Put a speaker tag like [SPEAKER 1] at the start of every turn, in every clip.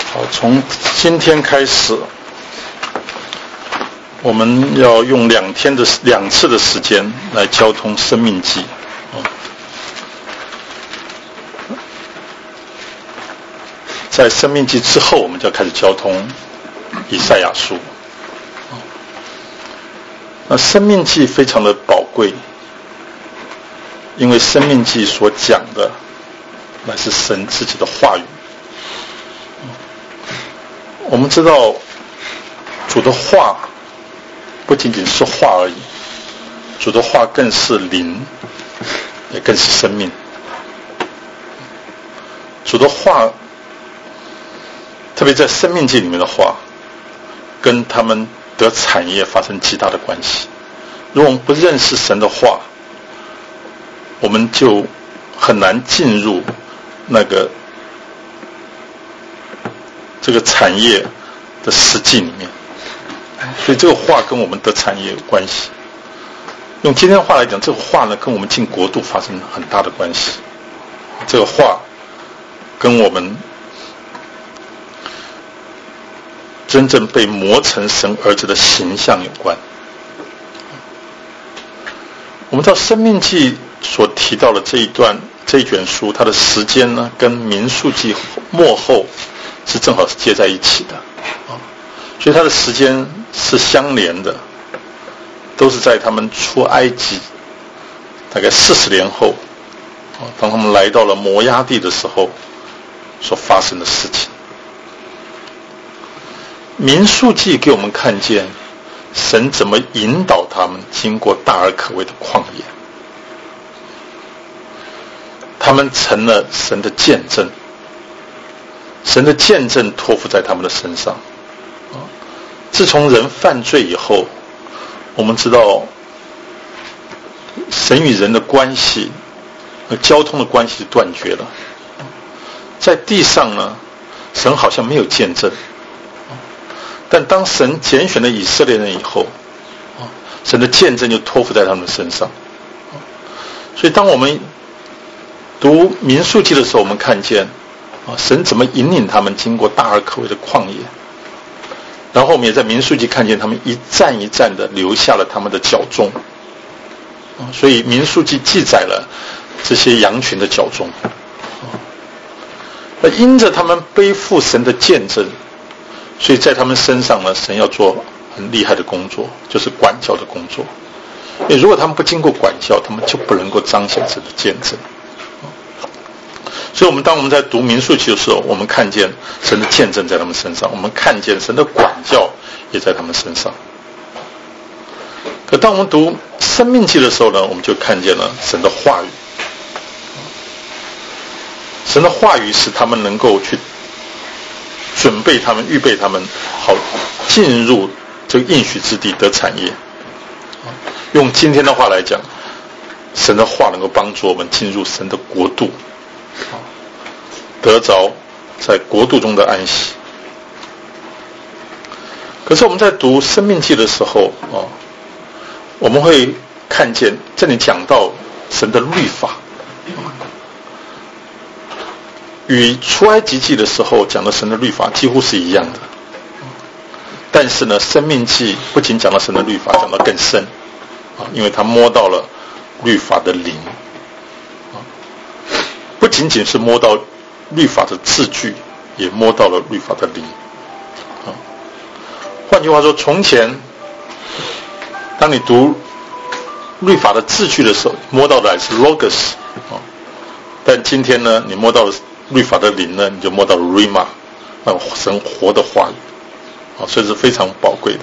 [SPEAKER 1] 好，从今天开始，我们要用2次的时间来交通《生命记》。在《生命记》之后，我们就要开始交通以赛亚书。那《生命记》非常的宝贵，因为《生命记》所讲的乃是神自己的话语。我们知道主的话不仅仅是话而已，主的话更是灵，也更是生命。主的话，特别在生命记里面的话，跟他们得产业发生极大的关系。如果我们不认识神的话，我们就很难进入这个产业的实际里面，所以这个话跟我们的产业有关系。用今天的话来讲，这个话呢跟我们进国度发生很大的关系。这个话跟我们真正被磨成神儿子的形象有关。我们到《生命记》所提到的这一卷书，它的时间呢跟民数记末后是正好是接在一起的，所以它的时间是相连的，都是在他们出埃及大概40年后，当他们来到了摩押地的时候所发生的事情。民数记给我们看见神怎么引导他们经过大而可畏的旷野，他们成了神的见证，神的见证托付在他们的身上。自从人犯罪以后，我们知道神与人的关系和交通的关系断绝了。在地上呢，神好像没有见证，但当神拣选了以色列人以后，神的见证就托付在他们身上。所以当我们读民数记的时候，我们看见神怎么引领他们经过大而可畏的旷野，然后我们也在民数记看见他们一站一站的留下了他们的脚踪。所以民数记记载了这些羊群的脚踪。因着他们背负神的见证，所以在他们身上呢，神要做很厉害的工作，就是管教的工作。因为如果他们不经过管教，他们就不能够彰显神的见证。所以当我们在读民数记的时候，我们看见神的见证在他们身上，我们看见神的管教也在他们身上。可当我们读生命记的时候呢，我们就看见了神的话语。神的话语使他们能够去准备他们，预备他们，好进入这个应许之地得产业。用今天的话来讲，神的话能够帮助我们进入神的国度，得着在国度中的安息。可是我们在读生命记的时候，我们会看见这里讲到神的律法，与出埃及记的时候讲的神的律法几乎是一样的。但是呢，生命记不仅讲到神的律法，讲到更深，因为他摸到了律法的灵，不仅仅是摸到律法的字句，也摸到了律法的灵。换句话说，从前当你读律法的字句的时候，摸到的还是 logos， 但今天呢，你摸到了律法的灵呢，你就摸到了 rhema， 神活的话语，所以是非常宝贵的。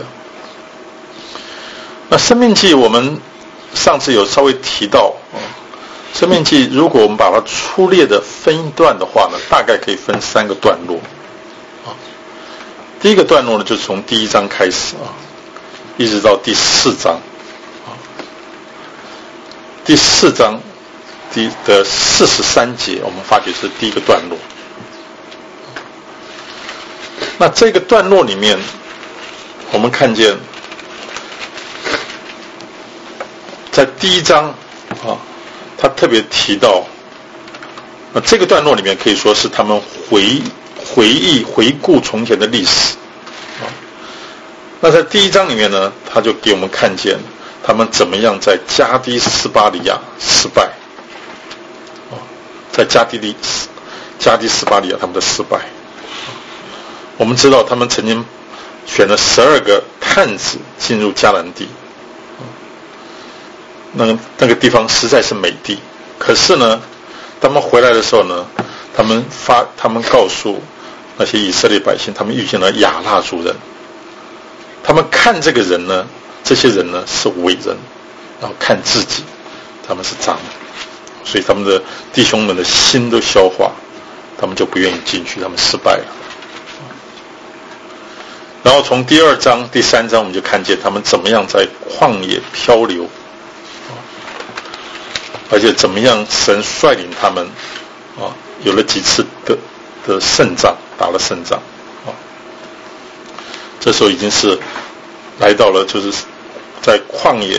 [SPEAKER 1] 那生命记我们上次有稍微提到，生命记如果我们把它粗略的分一段的话呢，大概可以分3个段落。第一个段落呢，就是从第1章开始一直到第4章。第4章的43节，我们发觉是第一个段落。那这个段落里面，我们看见在第1章他特别提到，这个段落里面可以说是他们回顾从前的历史。那在第1章里面呢，他就给我们看见他们怎么样在加低斯巴利亚失败，在加低斯巴利亚他们的失败。我们知道他们曾经选了12个探子进入迦南地，那个地方实在是美地，可是呢，他们回来的时候呢，他们告诉那些以色列百姓，他们遇见了亚衲族人，他们看这个人呢，这些人呢是伟人，然后看自己，他们是渣男，所以他们的弟兄们的心都消化，他们就不愿意进去，他们失败了。然后从第2章、第3章，我们就看见他们怎么样在旷野漂流，而且怎么样神率领他们有了几次的胜仗，打了胜仗。这时候已经是来到了就是在旷野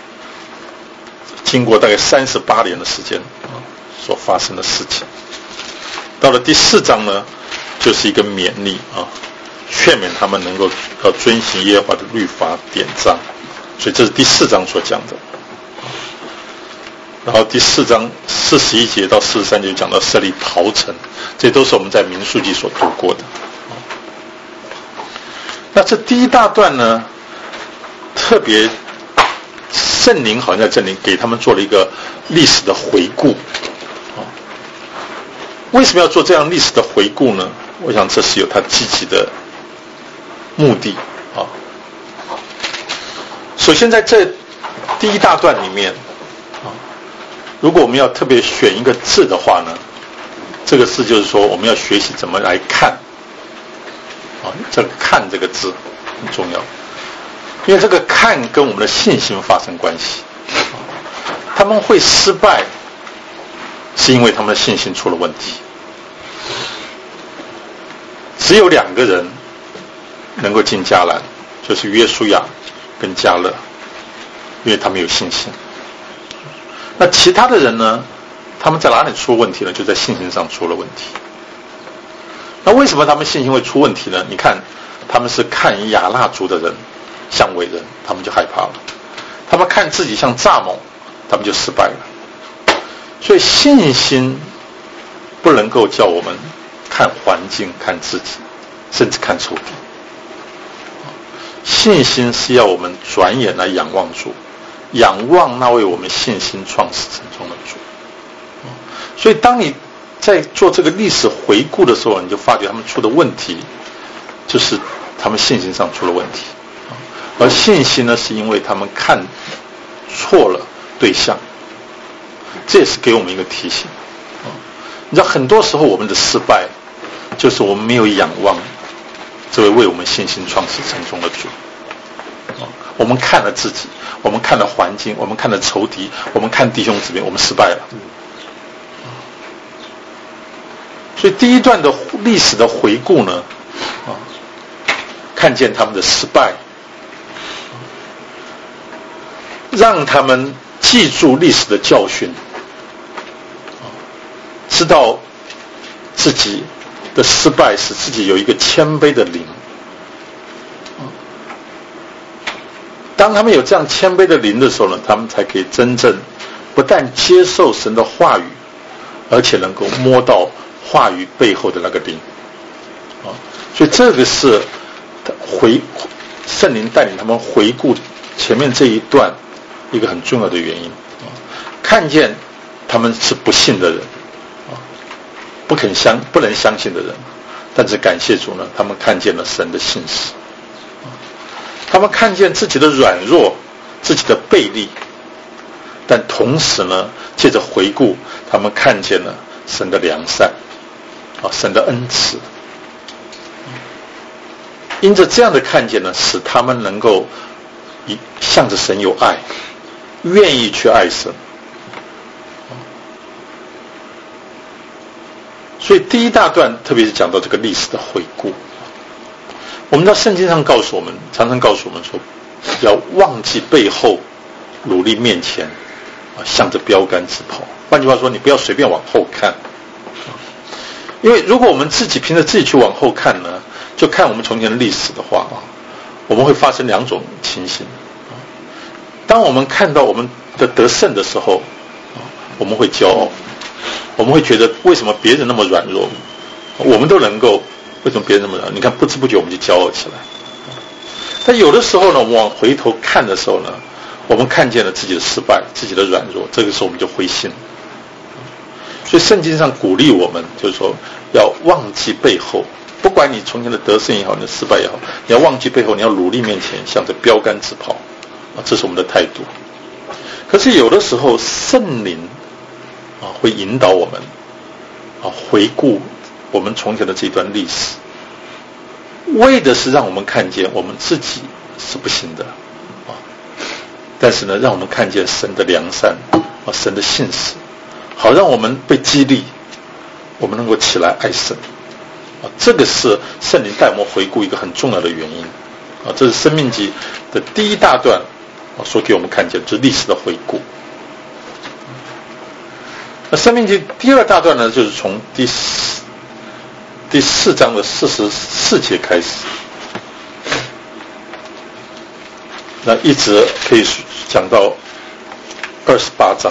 [SPEAKER 1] 经过大概38年的时间所发生的事情。到了第4章呢，就是一个勉励劝勉他们能够要遵行耶和华的律法典章，所以这是第4章所讲的。然后第4章41节到43节讲到设立逃城，这都是我们在民数记所读过的。那这第一大段呢，特别圣灵好像在这里给他们做了一个历史的回顾。为什么要做这样历史的回顾呢？我想这是有它积极的目的。首先在这第一大段里面，如果我们要特别选一个字的话呢，这个字就是说我们要学习怎么来看。这个看这个字很重要，因为这个看跟我们的信心发生关系。他们会失败是因为他们的信心出了问题。只有2个人能够进迦南，就是约书亚跟迦勒，因为他们有信心。那其他的人呢，他们在哪里出问题呢？就在信心上出了问题。那为什么他们信心会出问题呢？你看他们是看亚衲族的人像伟人，他们就害怕了；他们看自己像蚱蜢，他们就失败了。所以信心不能够叫我们看环境、看自己，甚至看仇敌。信心是要我们转眼来仰望主，仰望那位我们信心创始成终的主。所以当你在做这个历史回顾的时候，你就发觉他们出的问题就是他们信心上出了问题，而信心呢，是因为他们看错了对象。这也是给我们一个提醒。你知道很多时候我们的失败就是我们没有仰望这位为我们信心创始成终的主。我们看了自己，我们看了环境，我们看了仇敌，我们看弟兄姊妹，我们失败了。所以第一段的历史的回顾呢，看见他们的失败，让他们记住历史的教训，知道自己的失败使自己有一个谦卑的灵。当他们有这样谦卑的灵的时候呢，他们才可以真正不但接受神的话语，而且能够摸到话语背后的那个灵。所以这个是圣灵带领他们回顾前面这一段一个很重要的原因。看见他们是不信的人，不能相信的人，但是感谢主呢，他们看见了神的信实。他们看见自己的软弱，自己的背逆，但同时呢，借着回顾，他们看见了神的良善，神的恩慈。因着这样的看见呢，使他们能够向着神有爱，愿意去爱神。所以第一大段特别是讲到这个历史的回顾。我们在圣经上告诉我们，常常告诉我们说，要忘记背后，努力面前，向着标杆直跑。换句话说，你不要随便往后看。 因为如果我们自己凭着自己去往后看呢，就看我们从前的历史的话啊，我们会发生两种情形。当我们看到我们的得胜的时候，我们会骄傲，我们会觉得为什么别人那么软弱，我们都能够，为什么别人那么软弱？你看不知不觉我们就骄傲起来。但有的时候呢，我们往回头看的时候呢，我们看见了自己的失败，自己的软弱，这个时候我们就灰心。所以圣经上鼓励我们，就是说要忘记背后，不管你从前的得胜也好，你的失败也好，你要忘记背后，你要努力面前，向着标杆直跑啊，这是我们的态度。可是有的时候圣灵啊会引导我们啊回顾我们从前的这段历史，为的是让我们看见我们自己是不行的啊，但是呢，让我们看见神的良善啊，神的信实，好让我们被激励，我们能够起来爱神啊，这个是圣灵带我们回顾一个很重要的原因啊，这是申命记的第一大段啊所给我们看见，就是历史的回顾。那申命记第二大段呢，就是从第四章的44节开始，那一直可以讲到28章。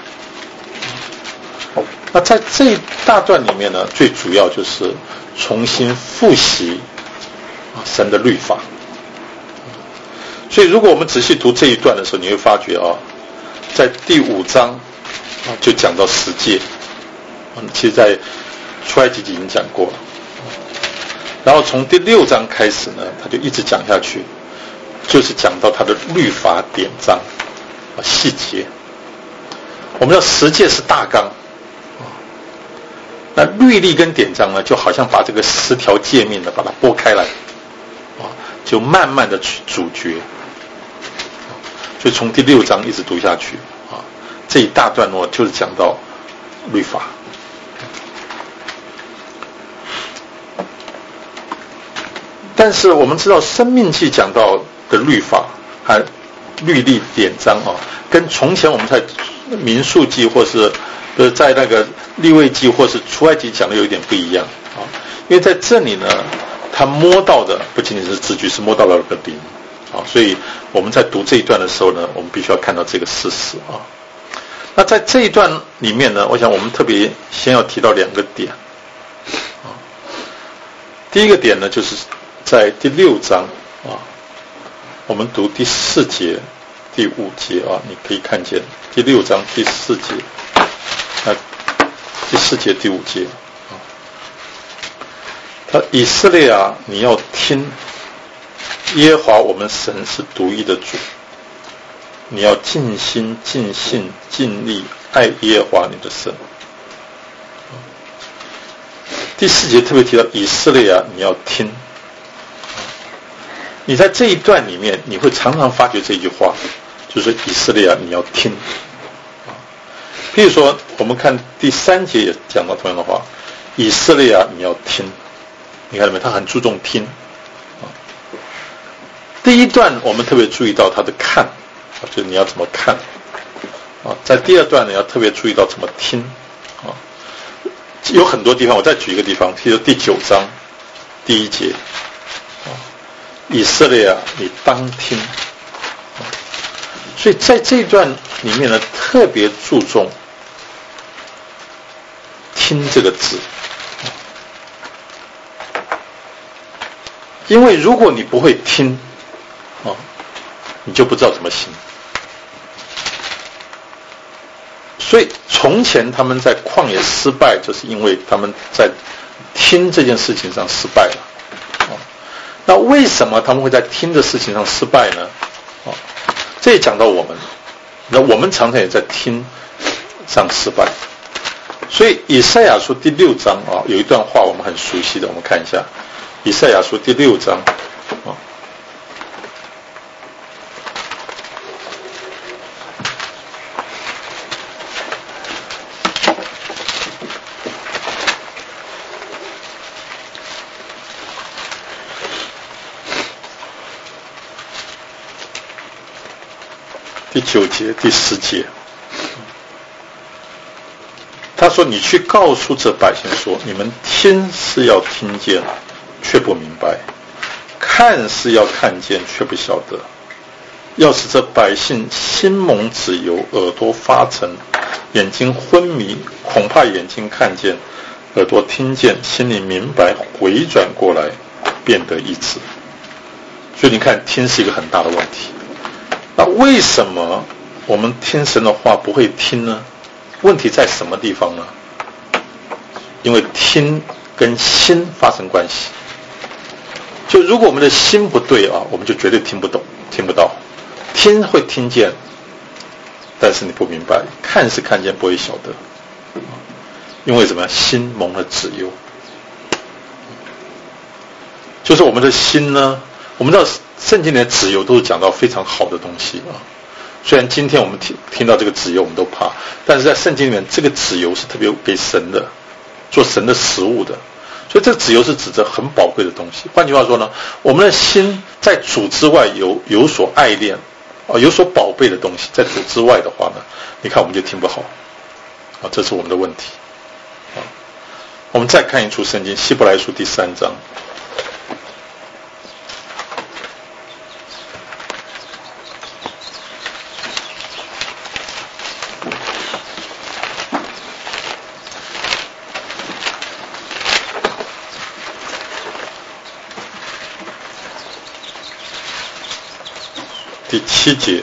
[SPEAKER 1] 那在这一大段里面呢，最主要就是重新复习神的律法。所以如果我们仔细读这一段的时候，你会发觉啊，在第5章就讲到十诫，其实在出埃及记已经讲过了。然后从第6章开始呢，他就一直讲下去，就是讲到他的律法典章细节。我们知道十诫是大纲，那律例跟典章呢，就好像把这个10条诫命呢，把它拨开来，就慢慢的去咀嚼。所以从第6章一直读下去这一大段落就是讲到律法。但是我们知道申命记讲到的律法和律例典章跟从前我们在民数记或是在那个利未记或是出埃及讲的有一点不一样因为在这里呢，他摸到的不仅仅是字句，是摸到了个灵所以我们在读这一段的时候呢，我们必须要看到这个事实那在这一段里面呢，我想我们特别先要提到2个点第一个点呢，就是在第6章我们读第4节、第5节你可以看见第6章第4节，第4节、第5节他以色列你要听，耶和华我们神是独一的主，你要尽心、尽性、尽力爱耶和华你的神。第4节特别提到以色列你要听。你在这一段里面，你会常常发觉这句话，就是以色列你要听。譬如说，我们看第3节也讲到同样的话，以色列你要听。你看到没有？他很注重听。第一段我们特别注意到他的看，就是你要怎么看。在第2段呢，要特别注意到怎么听。有很多地方，我再举一个地方，譬如第9章第1节。以色列你当听。所以在这一段里面呢，特别注重听这个字，因为如果你不会听你就不知道怎么行。所以从前他们在旷野失败，就是因为他们在听这件事情上失败了。那为什么他们会在听的事情上失败呢？这也讲到我们，那我们常常也在听上失败。所以以赛亚书第6章有一段话我们很熟悉的，我们看一下以赛亚书第6章第9节、第10节， 他说：“你去告诉这百姓说，你们听是要听见，却不明白；看是要看见，却不晓得。要使这百姓心蒙脂油，耳朵发沉，眼睛昏迷，恐怕眼睛看见，耳朵听见，心里明白，回转过来，变得医治。”所以你看，听是一个很大的问题。那为什么我们听神的话不会听呢？问题在什么地方呢？因为听跟心发生关系。就如果我们的心不对啊，我们就绝对听不懂、听不到。听会听见，但是你不明白；看是看见，不会晓得。因为怎么样？心蒙了脂油。就是我们的心呢，我们知道圣经里的脂油都是讲到非常好的东西啊。虽然今天我们听到这个脂油我们都怕，但是在圣经里面，这个脂油是特别给神的，做神的食物的。所以这个脂油是指着很宝贵的东西。换句话说呢，我们的心在主之外有所爱恋有所宝贝的东西，在主之外的话呢，你看我们就听不好这是我们的问题我们再看一处圣经，希伯来书第3章。第7节，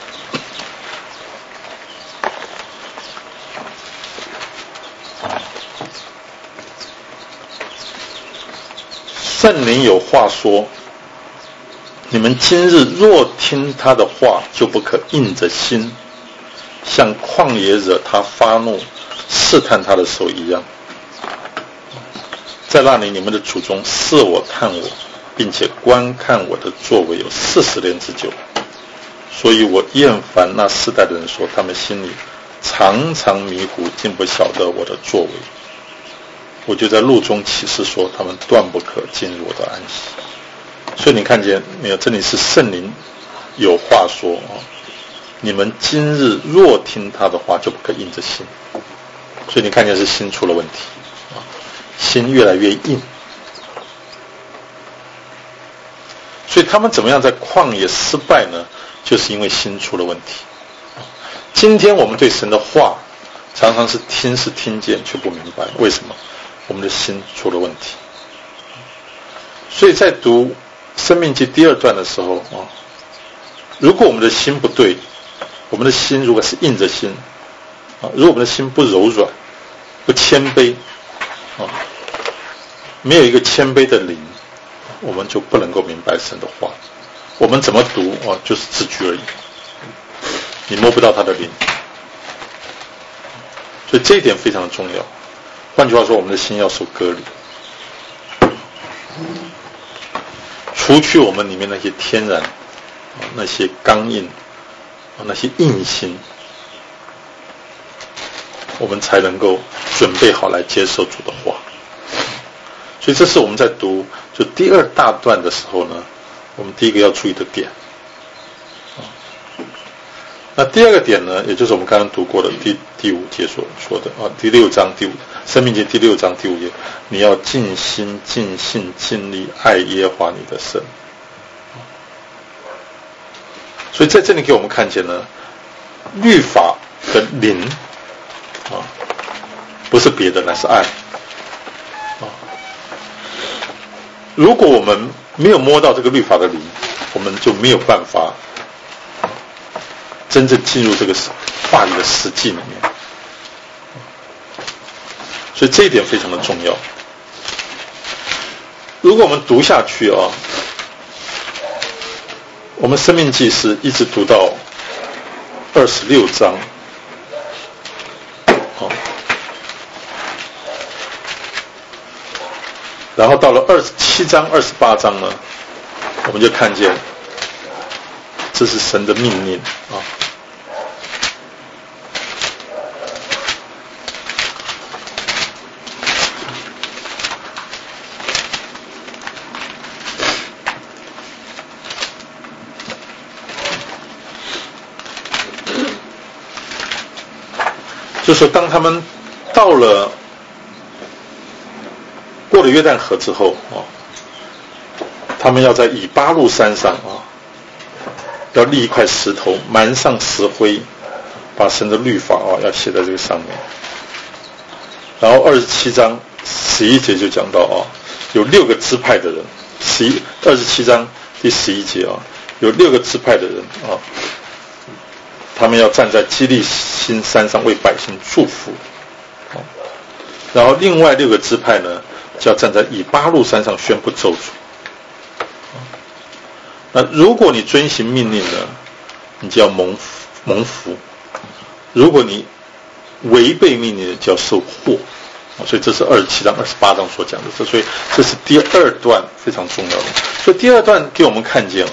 [SPEAKER 1] 圣灵有话说：你们今日若听他的话，就不可硬着心，像旷野惹他发怒、试探他的时候一样。在那里，你们的祖宗试我探我，并且观看我的作为有40年之久。所以我厌烦那世代的人说，他们心里常常迷糊，竟不晓得我的作为。我就在路中起誓说，他们断不可进入我的安息。所以你看见没有？这里是圣灵有话说你们今日若听他的话，就不可硬着心。所以你看见是心出了问题心越来越硬。所以他们怎么样在旷野失败呢？就是因为心出了问题。今天我们对神的话常常是听见却不明白，为什么？我们的心出了问题。所以在读申命记第2段的时候如果我们的心不对，我们的心如果是硬着心如果我们的心不柔软、不谦卑没有一个谦卑的灵，我们就不能够明白神的话。我们怎么读就是字句而已，你摸不到他的灵。所以这一点非常重要。换句话说，我们的心要受割礼，除去我们里面那些天然那些刚硬那些硬心，我们才能够准备好来接受主的话。所以这是我们在读就第2大段的时候呢，我们第一个要注意的点。那第2个点呢，也就是我们刚刚读过的第5节所说的第6章第5申命记第6章第5节，你要尽心尽性尽力爱耶和华你的神。所以在这里给我们看见呢，律法的灵不是别的，乃是爱如果我们没有摸到这个律法的灵，我们就没有办法真正进入这个话语的实际里面。所以这一点非常的重要。如果我们读下去我们申命记是一直读到26章然后到了27章28章呢，我们就看见这是神的命令就是说当他们到了过了约旦河之后他们要在以巴路山上要立一块石头，满上石灰，把神的律法要写在这个上面。然后27章11节就讲到有6个支派的人，27章第11节有6个支派的人他们要站在基利心山上为百姓祝福。然后另外6个支派呢，就要站在以巴路山上宣布咒诅。那如果你遵行命令呢，你就要蒙福；如果你违背命令，就要受祸。所以这是27章、28章所讲的。所以这是第2段非常重要的。所以第2段给我们看见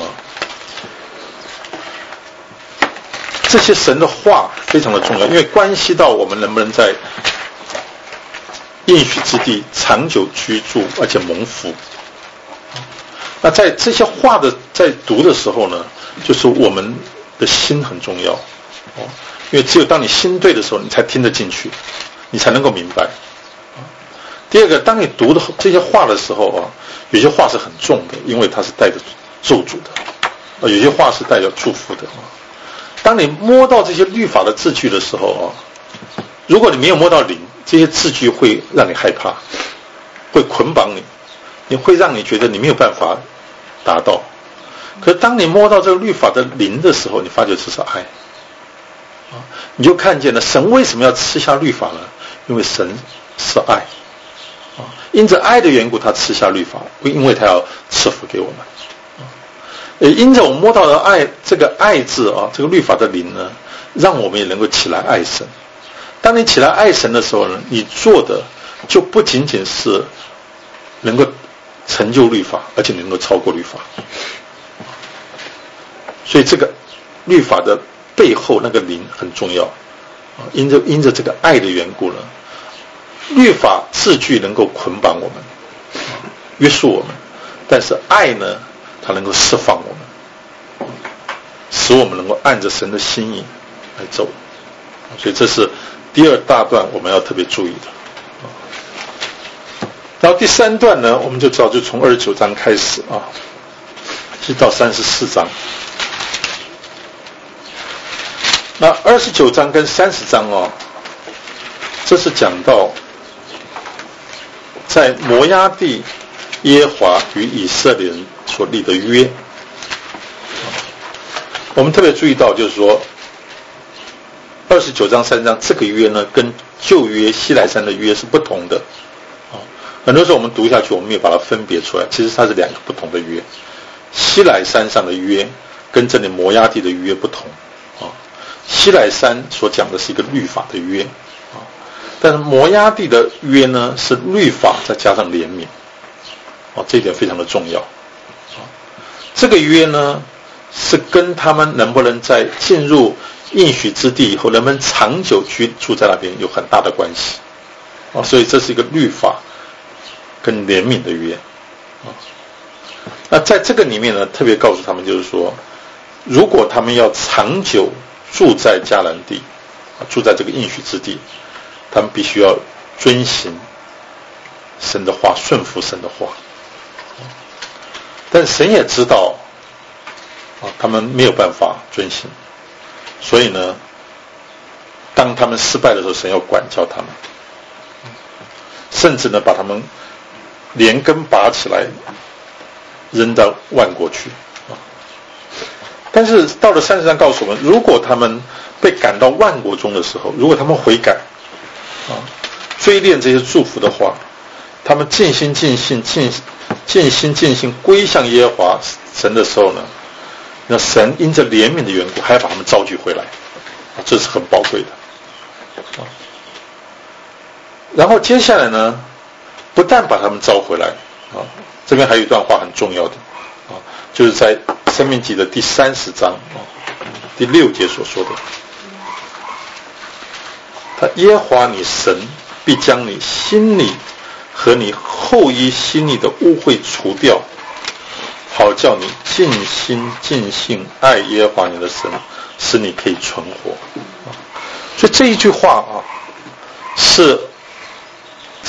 [SPEAKER 1] 这些神的话非常的重要，因为关系到我们能不能在应许之地长久居住，而且蒙福。那在这些话在读的时候呢，就是我们的心很重要因为只有当你心对的时候，你才听得进去，你才能够明白。第二个，当你读的这些话的时候有些话是很重的，因为它是带着咒诅的有些话是带着祝福的当你摸到这些律法的字句的时候如果你没有摸到灵，这些字句会让你害怕，会捆绑你会让你觉得你没有办法达到。可是当你摸到这个律法的灵的时候，你发觉这是爱你就看见了神为什么要赐下律法呢？因为神是爱因着爱的缘故，他赐下律法，因为他要赐福给我们因着我们摸到了爱，这个爱字这个律法的灵呢，让我们也能够起来爱神。当你起来爱神的时候呢，你做的就不仅仅是能够成就律法，而且能够超过律法。所以这个律法的背后那个灵很重要因着这个爱的缘故呢，律法字句能够捆绑我们约束我们，但是爱呢，它能够释放我们，使我们能够按着神的心意来走。所以这是第2大段我们要特别注意的然后第3段呢，我们就知道就从29章开始一直到34章。那29章跟30章这是讲到在摩押地耶和华与以色列人所立的约。我们特别注意到就是说29章30章这个约呢，跟旧约西乃山的约是不同的很多时候我们读下去，我们没有把它分别出来，其实它是2个不同的约。西乃山上的约跟这里摩押地的约不同西乃山所讲的是一个律法的约但是摩押地的约呢，是律法再加上怜悯这一点非常的重要这个约呢，是跟他们能不能在进入应许之地以后，能不能长久居住在那边有很大的关系所以这是一个律法跟怜悯的约那在这个里面呢，特别告诉他们就是说，如果他们要长久住在迦南地住在这个应许之地，他们必须要遵行神的话，顺服神的话但神也知道他们没有办法遵行，所以呢，当他们失败的时候，神要管教他们甚至呢把他们连根拔起来扔到万国去但是到了30章告诉我们，如果他们被赶到万国中的时候，如果他们悔改追恋这些祝福的话，他们尽心尽性归向耶和华神的时候呢，那神因着怜悯的缘故还要把他们召聚回来这是很宝贵的然后接下来呢，不但把他们召回来这边还有一段话很重要的就是在申命记的第30章第6节所说的，他耶和华你神必将你心里和你后裔心里的污秽除掉，好叫你尽心尽性爱耶和华你的神，使你可以存活所以这一句话是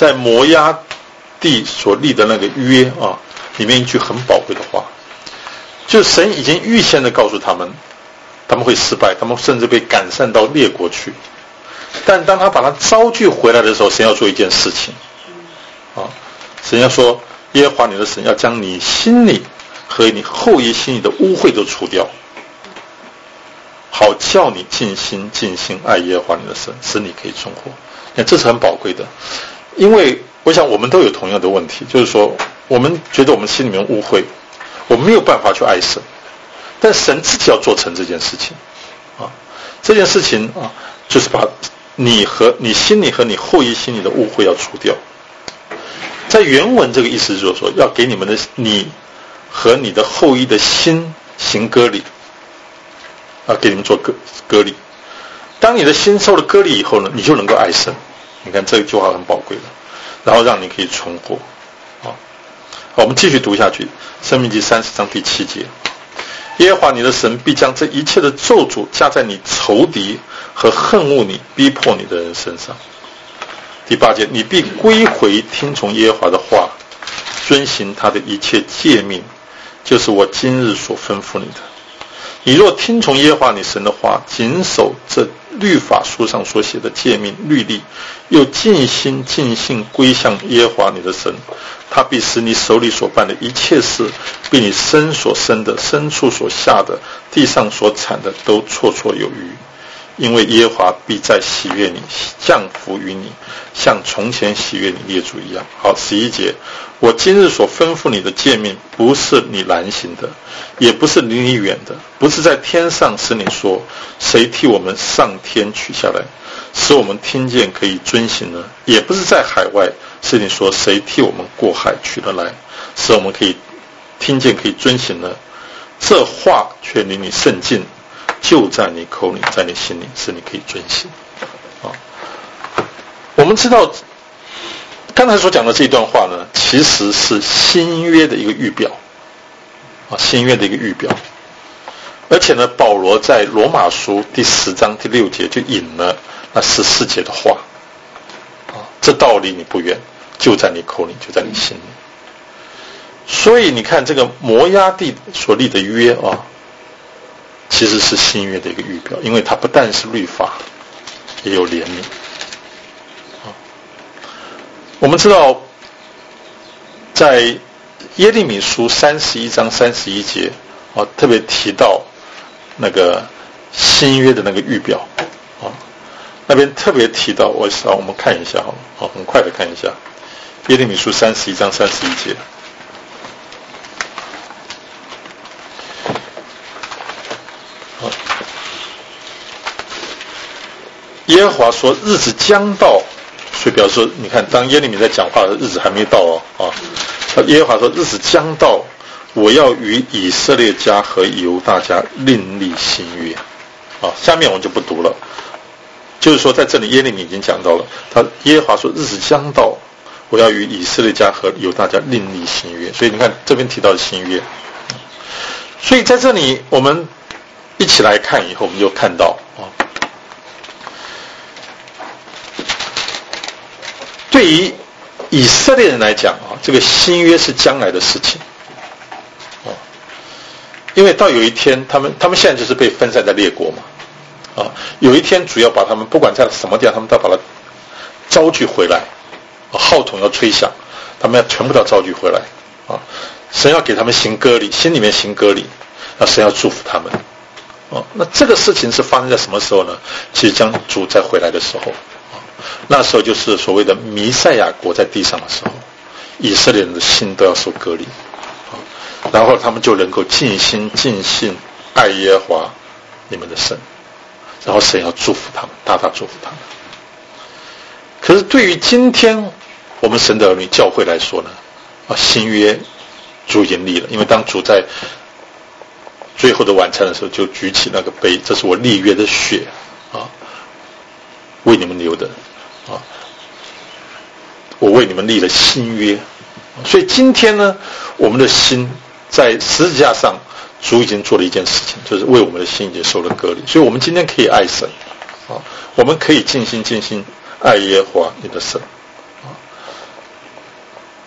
[SPEAKER 1] 在摩押地所立的那个约啊，里面一句很宝贵的话，就神已经预先的告诉他们，他们会失败，他们甚至被赶散到列国去。但当他把他招聚回来的时候，神要做一件事情啊，神要说，耶和华你的神要将你心里和你后裔心里的污秽都除掉，好叫你尽心尽心爱耶和华你的神，使你可以存活。这是很宝贵的，因为我想我们都有同样的问题，就是说我们觉得我们心里面污秽，我们没有办法去爱神，但神自己要做成这件事情啊，这件事情啊，就是把你心里和你后裔心里的污秽要除掉。在原文这个意思就是说，要给你们的你和你的后裔的心行割礼，啊，给你们做割礼。当你的心受了割礼以后呢，你就能够爱神。你看这句话很宝贵的，然后让你可以存活。啊，好，我们继续读下去，申命记30章第7节。耶和华你的神必将这一切的咒诅加在你仇敌和恨恶你逼迫你的人身上。第8节，你必归回听从耶和华的话，遵行他的一切诫命，就是我今日所吩咐你的。你若听从耶和华你神的话，谨守这律法书上所写的诫命律例，又尽心尽性归向耶和华你的神，他必使你手里所办的一切事，比你身所生的、牲畜所下的、地上所产的都绰绰有余。因为耶和华必再喜悦你，降福于你，像从前喜悦你列祖一样。好，11节，我今日所吩咐你的诫命，不是你难行的，也不是离你远的，不是在天上使你说，谁替我们上天取下来，使我们听见可以遵行呢？也不是在海外使你说，谁替我们过海取得来，使我们可以听见可以遵行呢？这话却离你甚近，就在你口里，在你心里，是你可以遵行。啊，我们知道刚才所讲的这段话呢，其实是新约的一个预表啊，新约的一个预表。而且呢，保罗在罗马书第10章第6节就引了那14节的话啊，这道离你不远，就在你口里，就在你心里。所以你看这个摩押地所立的约啊，其实是新约的一个预表，因为它不但是律法，也有怜悯。我们知道，在耶利米书31章31节啊，特别提到那个新约的那个预表啊，那边特别提到，我们看一下好了，很快的看一下耶利米书31章31节。耶和华说，日子将到，所以表示说，你看当耶利米在讲话的日子还没到啊，耶和华说，日子将到，我要与以色列家和犹大家另立新约啊。下面我们就不读了，就是说在这里耶利米已经讲到了，耶和华说，日子将到，我要与以色列家和犹大家另立新约。所以你看这边提到的新约，所以在这里我们一起来看以后，我们就看到啊，对于以色列人来讲啊，这个新约是将来的事情啊，因为到有一天他们现在就是被分散在列国嘛啊，有一天主要把他们不管在什么地方，他们都要把它招聚回来啊，号筒要吹响，他们要全部都要招聚回来啊，神要给他们行割礼，心里面行割礼，那神要祝福他们啊。那这个事情是发生在什么时候呢？其实将主再回来的时候。那时候就是所谓的弥赛亚国在地上的时候，以色列人的心都要受割礼，然后他们就能够尽心尽性爱耶和华你们的神，然后神要祝福他们，大大祝福他们。可是对于今天我们神的儿女教会来说呢，新约主已经立了，因为当主在最后的晚餐的时候就举起那个杯，这是我立约的血啊，为你们流的啊，我为你们立了新约。所以今天呢，我们的心在十字架上，主已经做了一件事情，就是为我们的心已经受了割礼。所以我们今天可以爱神啊，我们可以尽心尽心爱耶和华你的神啊。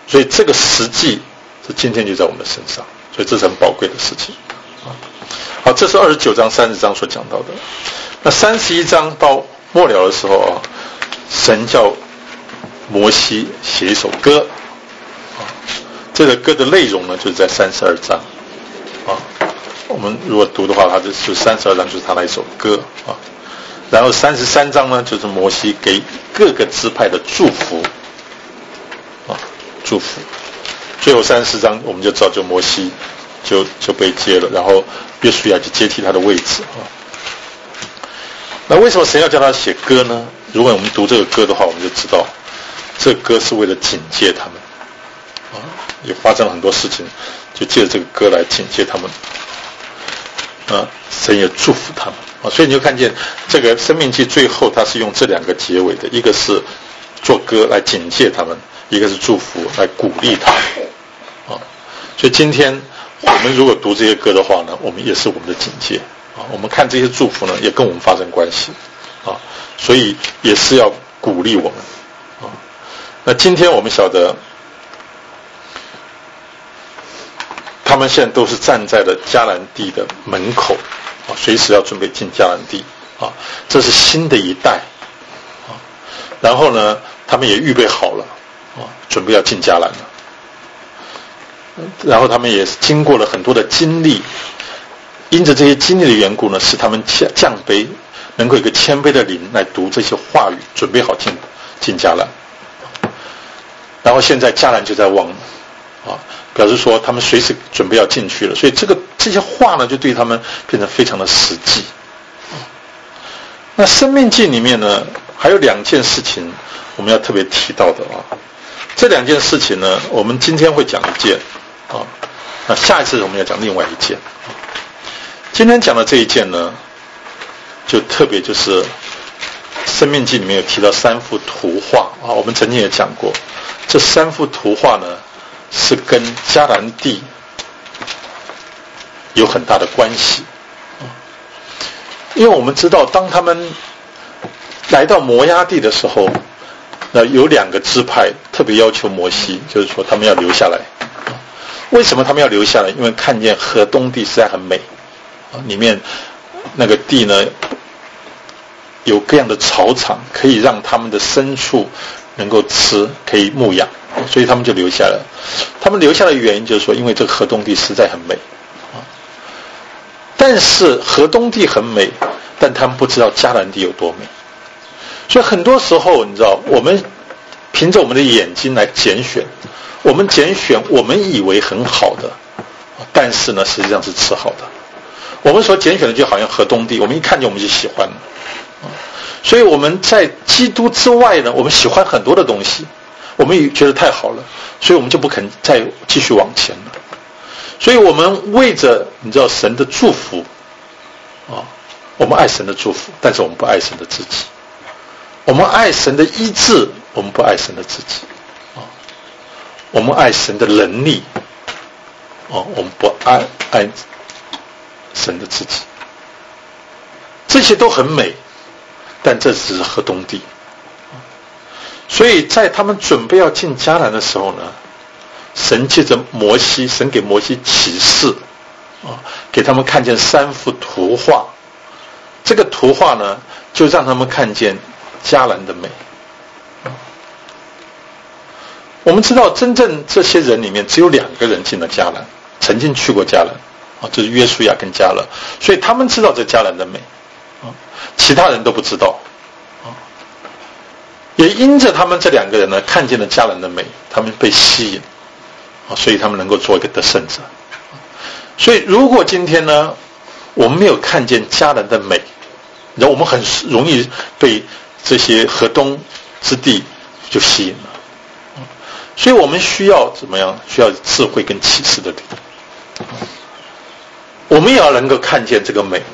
[SPEAKER 1] 所以这个实际是今天就在我们的身上，所以这是很宝贵的事情。好，这是29章30章所讲到的。那31章到末了的时候啊，神叫摩西写一首歌，这个歌的内容呢，就是在32章啊。我们如果读的话，它就是32章就是他那一首歌啊。然后33章呢，就是摩西给各个支派的祝福啊，祝福。最后34章我们就知道，就摩西就被接了，然后约书亚就接替他的位置啊。那为什么神要叫他写歌呢？如果我们读这个歌的话，我们就知道，这个歌是为了警戒他们啊，也发生了很多事情，就借着这个歌来警戒他们啊，神也祝福他们啊。所以你就看见这个申命记最后他是用这两个结尾的，一个是做歌来警戒他们，一个是祝福来鼓励他们啊。所以今天我们如果读这些歌的话呢，我们也是我们的警戒啊。我们看这些祝福呢，也跟我们发生关系啊，所以也是要鼓励我们啊。那今天我们晓得，他们现在都是站在了迦南地的门口啊，随时要准备进迦南地啊。这是新的一代啊。然后呢，他们也预备好了啊，准备要进迦南了。然后他们也是经过了很多的经历，因着这些经历的缘故呢，使他们降卑，能够有一个谦卑的灵来读这些话语，准备好进迦南。然后现在迦南就在望啊，表示说他们随时准备要进去了，所以这些话呢，就对他们变成非常的实际。那申命记里面呢，还有两件事情我们要特别提到的啊。这两件事情呢，我们今天会讲一件啊，那下一次我们要讲另外一件。今天讲的这一件呢，就特别就是申命记里面有提到3幅图画啊，我们曾经也讲过，这3幅图画呢是跟迦南地有很大的关系，因为我们知道当他们来到摩押地的时候，那有2个支派特别要求摩西，就是说他们要留下来。为什么他们要留下来？因为看见河东地实在很美，里面那个地呢有各样的草场，可以让他们的牲畜能够吃，可以牧养，所以他们就留下来。他们留下的原因就是说，因为这个河东地实在很美但是河东地很美，但他们不知道迦南地有多美。所以很多时候你知道，我们凭着我们的眼睛来拣选，我们拣选我们以为很好的，但是呢实际上是次好的。我们所拣选的就好像河东地，我们一看见我们就喜欢了。所以我们在基督之外呢，我们喜欢很多的东西，我们也觉得太好了，所以我们就不肯再继续往前了。所以我们为着你知道神的祝福啊，我们爱神的祝福，但是我们不爱神的自己。我们爱神的医治，我们不爱神的自己啊。我们爱神的能力啊，我们不爱神的自己。这些都很美，但这只是河东地。所以在他们准备要进迦南的时候呢，神借着摩西，神给摩西启示啊，给他们看见3幅图画。这个图画呢，就让他们看见迦南的美。我们知道真正这些人里面只有2个人进了迦南，曾经去过迦南啊，就是约书亚跟迦勒，所以他们知道这迦南的美啊，其他人都不知道啊。也因着他们这2个人呢，看见了迦南的美，他们被吸引啊，所以他们能够做一个得胜者。所以如果今天呢，我们没有看见迦南的美，然后我们很容易被这些河东之地就吸引了。所以我们需要怎么样？需要智慧跟启示的灵。我们也要能够看见这个美，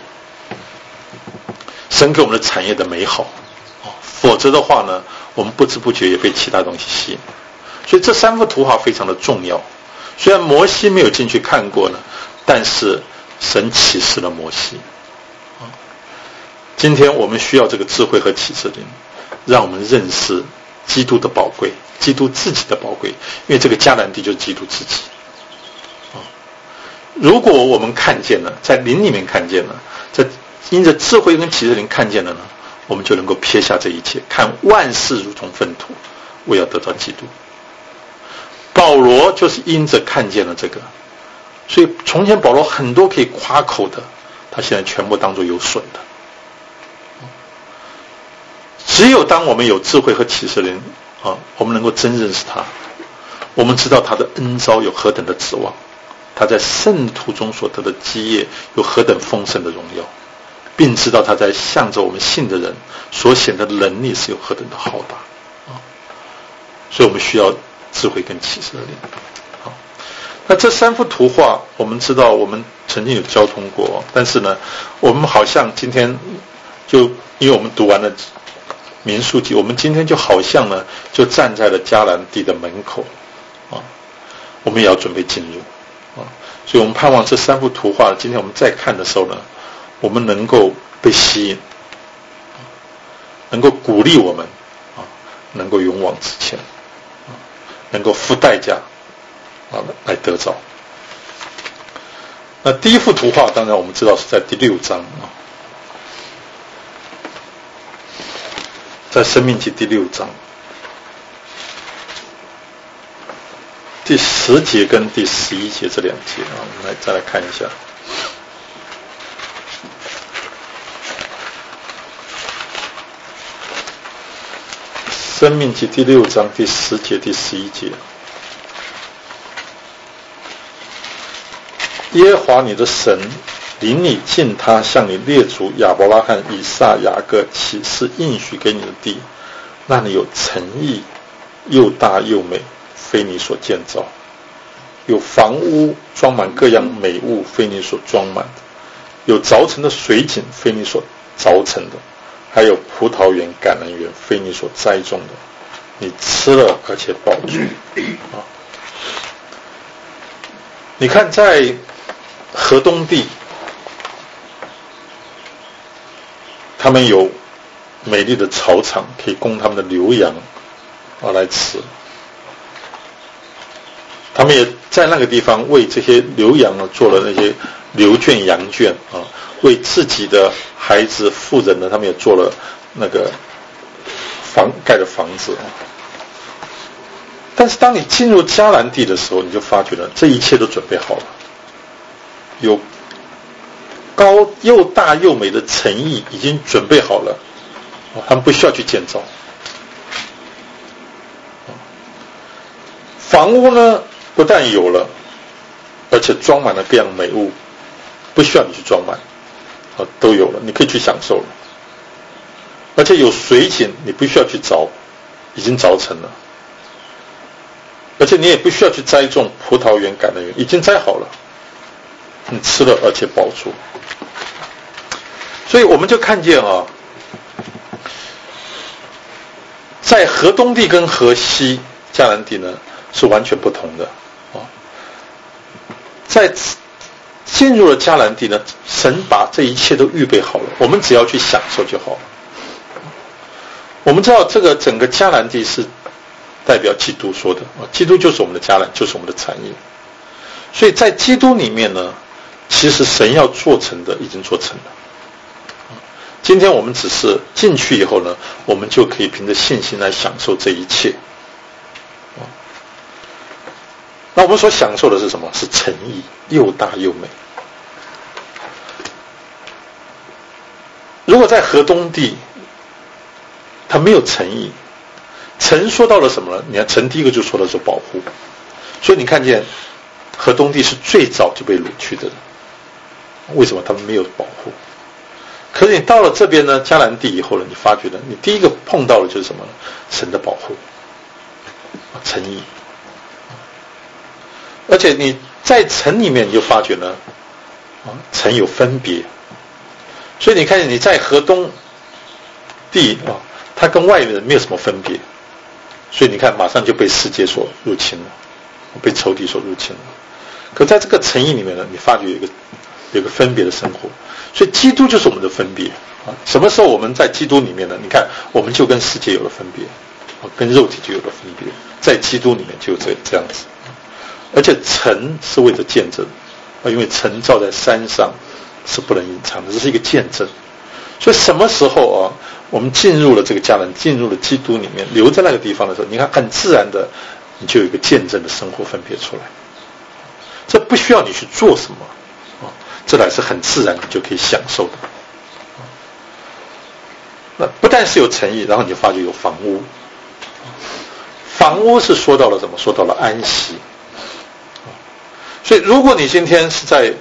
[SPEAKER 1] 神给我们的产业的美好，否则的话呢，我们不知不觉也被其他东西吸引。所以这3幅图画非常的重要。虽然摩西没有进去看过呢，但是神启示了摩西。今天我们需要这个智慧和启示灵，让我们认识基督的宝贵，基督自己的宝贵，因为这个迦南地就是基督自己。如果我们看见了，在灵里面看见了，在因着智慧跟启示灵看见了呢，我们就能够撇下这一切，看万事如同粪土，为要得到基督。保罗就是因着看见了这个，所以从前保罗很多可以夸口的，他现在全部当作有损的。只有当我们有智慧和启示灵我们能够真认识他，我们知道他的恩召有何等的指望，他在圣徒中所得的基业有何等丰盛的荣耀，并知道他在向着我们信的人所显的能力是有何等的浩大。所以我们需要智慧跟启示的灵。那这三幅图画我们知道我们曾经有交通过，但是呢我们好像今天就因为我们读完了民数记，我们今天就好像呢就站在了迦南地的门口我们也要准备进入所以我们盼望这三幅图画今天我们再看的时候呢，我们能够被吸引，能够鼓励我们能够勇往直前，能够付代价来得着。那第一幅图画当然我们知道是在第6章在申命记第6章第10节跟第11节这2节我们再来看一下。申命记第6章第10节第11节，耶和华你的神领你进他向你列祖亚伯拉罕、以撒、雅各起誓应许给你的地，那里有城邑，又大又美，非你所建造；有房屋装满各样美物，非你所装满的；有凿成的水井，非你所凿成的；还有葡萄园、橄榄园，非你所栽种的。你吃了而且饱足你看在河东地，他们有美丽的草场，可以供他们的牛羊来吃。他们也在那个地方为这些牛羊做了那些牛圈、羊圈为自己的孩子、妇人呢，他们也做了那个盖的房子但是当你进入迦南地的时候，你就发觉了这一切都准备好了，有高又大又美的城邑已经准备好了他们不需要去建造。房屋呢不但有了，而且装满了各样美物，不需要你去装满都有了，你可以去享受了。而且有水井，你不需要去凿，已经凿成了。而且你也不需要去栽种葡萄园、橄榄园，已经栽好了，你吃了而且饱足。所以我们就看见在河东地跟河西迦南地呢是完全不同的在进入了迦南地呢，神把这一切都预备好了，我们只要去享受就好了。我们知道这个整个迦南地是代表基督说的基督就是我们的迦南，就是我们的产业。所以在基督里面呢，其实神要做成的已经做成了。今天我们只是进去以后呢，我们就可以凭着信心来享受这一切那我们所享受的是什么？是诚意，又大又美。如果在河东地它没有诚意，城说到了什么呢？你看城第一个就说的是保护，所以你看见河东地是最早就被掳去的人，为什么他们没有保护？可是你到了这边呢，迦南地以后呢，你发觉呢，你第一个碰到的就是什么呢？神的保护，诚意。而且你在城里面你就发觉呢城有分别，所以你看见你在河东地它跟外人没有什么分别，所以你看马上就被世界所入侵了，被仇敌所入侵了。可在这个城邑里面呢，你发觉有一个分别的生活，所以基督就是我们的分别什么时候我们在基督里面呢？你看我们就跟世界有了分别跟肉体就有了分别，在基督里面就这样子。而且城是为着见证，因为城造在山上是不能隐藏的，这是一个见证。所以什么时候我们进入了这个迦南，进入了基督里面，留在那个地方的时候，你看很自然的，你就有一个见证的生活分别出来。这不需要你去做什么这乃是很自然你就可以享受的。那不但是有诚意，然后你就发觉有房屋。房屋是说到了什么？说到了安息。所以如果你今天是在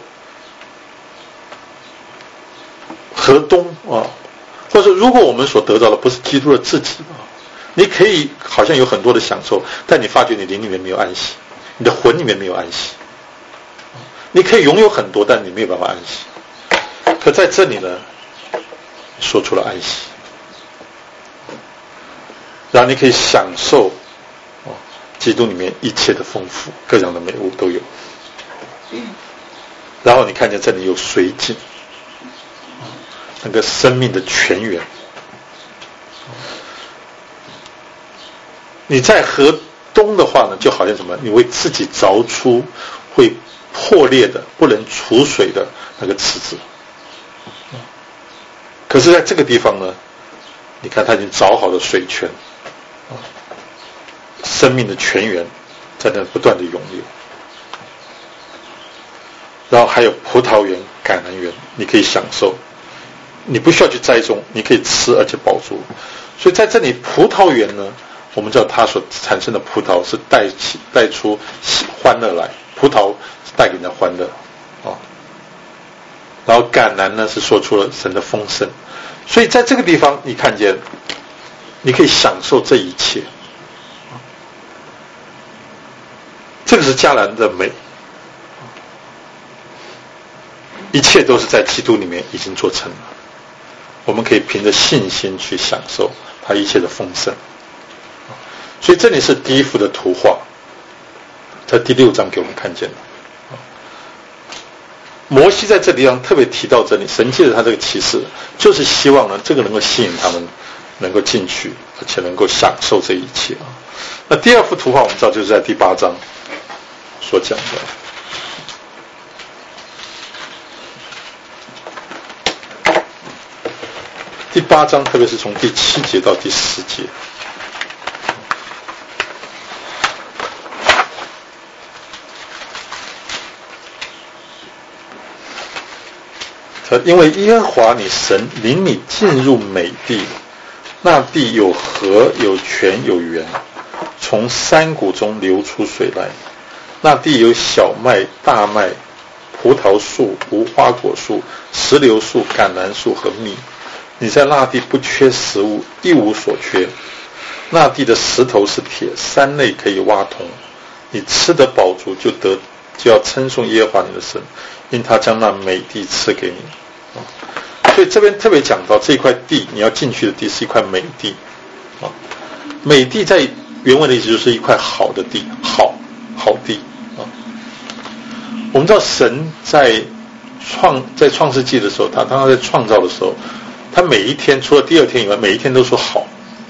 [SPEAKER 1] 河东或者如果我们所得到的不是基督的自己你可以好像有很多的享受，但你发觉你灵里面没有安息，你的魂里面没有安息。你可以拥有很多，但你没有办法安息。可在这里呢，说出了安息，然后你可以享受基督里面一切的丰富，各样的美物都有。然后你看见这里有水井，那个生命的泉源。你在河东的话呢，就好像什么？你为自己凿出会破裂的、不能储水的那个池子。可是在这个地方呢，你看它已经凿好了水泉，生命的泉源在那不断的涌流。然后还有葡萄园、橄榄园，你可以享受，你不需要去栽种，你可以吃而且饱足。所以在这里葡萄园呢，我们知道它所产生的葡萄是带出欢乐来，葡萄是带给人的欢乐然后橄榄呢是说出了神的丰盛。所以在这个地方你看见，你可以享受这一切。这个是迦南的美，一切都是在基督里面已经做成了，我们可以凭着信心去享受它一切的丰盛。所以这里是第一幅的图画，在第6章给我们看见的。摩西在这地方特别提到这里，神借着他这个启示，就是希望呢这个能够吸引他们能够进去，而且能够享受这一切那第二幅图画我们知道就是在第8章所讲的。第8章特别是从第7节到第10节，因为耶和华你神领你进入美地，那地有河有泉有源，从山谷中流出水来，那地有小麦大麦葡萄树无花果树石榴树橄榄树和蜜，你在那地不缺食物，一无所缺。那地的石头是铁，山内可以挖铜，你吃得饱足就要称颂耶和华你的神，因他将那美地赐给你所以这边特别讲到这块地，你要进去的地是一块美地美地在原文的意思就是一块好的地，好地我们知道神在创世纪的时候，他当他在创造的时候，他每一天除了第2天以外，每一天都说好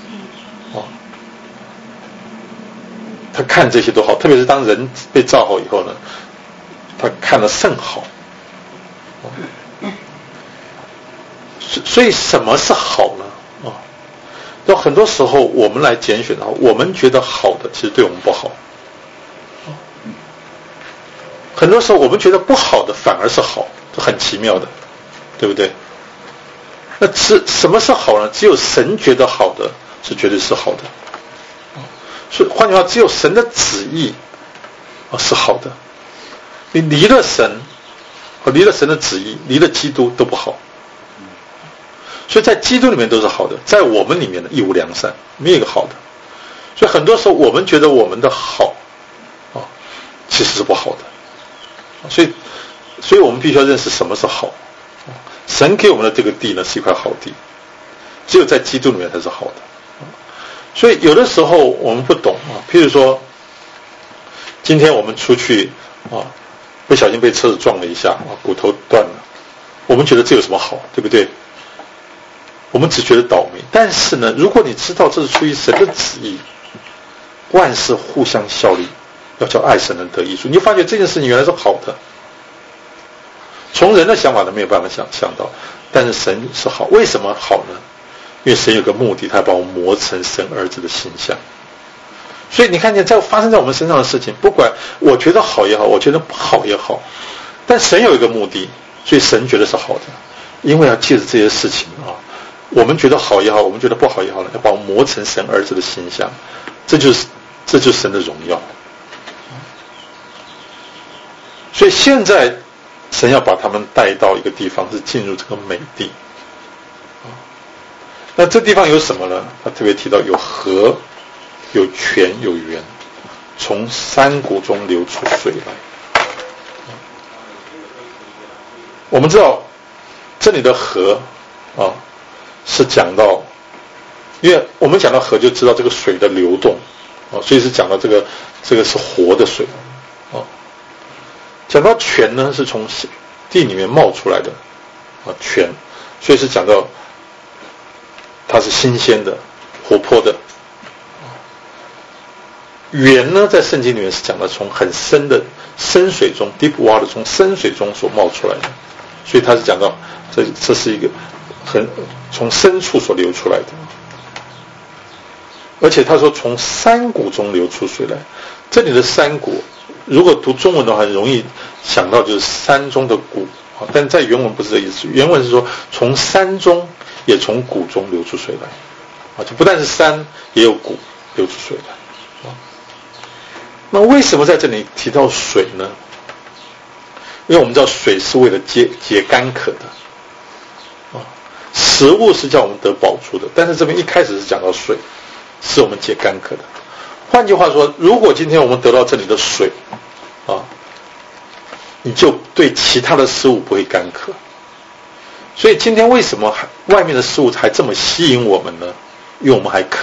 [SPEAKER 1] 他看这些都好，特别是当人被造好以后呢，他看了甚好所以什么是好呢那很多时候我们来拣选我们觉得好的其实对我们不好，很多时候我们觉得不好的反而是好，这很奇妙的，对不对？那什么是好呢？只有神觉得好的是绝对是好的，所以换句话，只有神的旨意是好的，你离了神的旨意，离了基督都不好。所以在基督里面都是好的，在我们里面呢一无良善，没有一个好的。所以很多时候我们觉得我们的好其实是不好的，所以我们必须要认识什么是好。神给我们的这个地呢是一块好地，只有在基督里面才是好的。所以有的时候我们不懂譬如说今天我们出去不小心被车子撞了一下骨头断了，我们觉得这有什么好，对不对？ 我们只觉得倒霉。但是呢，如果你知道这是出于神的旨意，万事互相效力，要叫爱神人得益处，你就发觉这件事情原来是好的。从人的想法都没有办法想象到，但是神是好。为什么好呢？因为神有个目的，他把我磨成神儿子的形象。所以你看见在发生在我们身上的事情，不管我觉得好也好，我觉得不好也好，但神有一个目的，所以神觉得是好的，因为要借着这些事情啊，我们觉得好也好，我们觉得不好也好呢，要把我磨成神儿子的形象，这就是神的荣耀。所以现在神要把他们带到一个地方，是进入这个美地。那这地方有什么呢？他特别提到有河、有泉、有源，从山谷中流出水来。我们知道这里的河啊，是讲到，因为我们讲到河就知道这个水的流动啊，所以是讲到这个是活的水啊。讲到泉呢，是从地里面冒出来的啊泉，所以是讲到它是新鲜的、活泼的。源呢，在圣经里面是讲的从很深的深水中 （deep water） 从深水中所冒出来的，所以它是讲到这是一个很从深处所流出来的。而且他说从山谷中流出水来，这里的山谷，如果读中文的话，很容易想到就是山中的谷，但在原文不是这意思。原文是说从山中也从谷中流出水来，就不但是山，也有谷流出水来。那为什么在这里提到水呢？因为我们知道水是为了解干渴的，食物是叫我们得饱足的，但是这边一开始是讲到水，是我们解干渴的。换句话说，如果今天我们得到这里的水你就对其他的事物不会干渴。所以今天为什么外面的事物还这么吸引我们呢？因为我们还渴。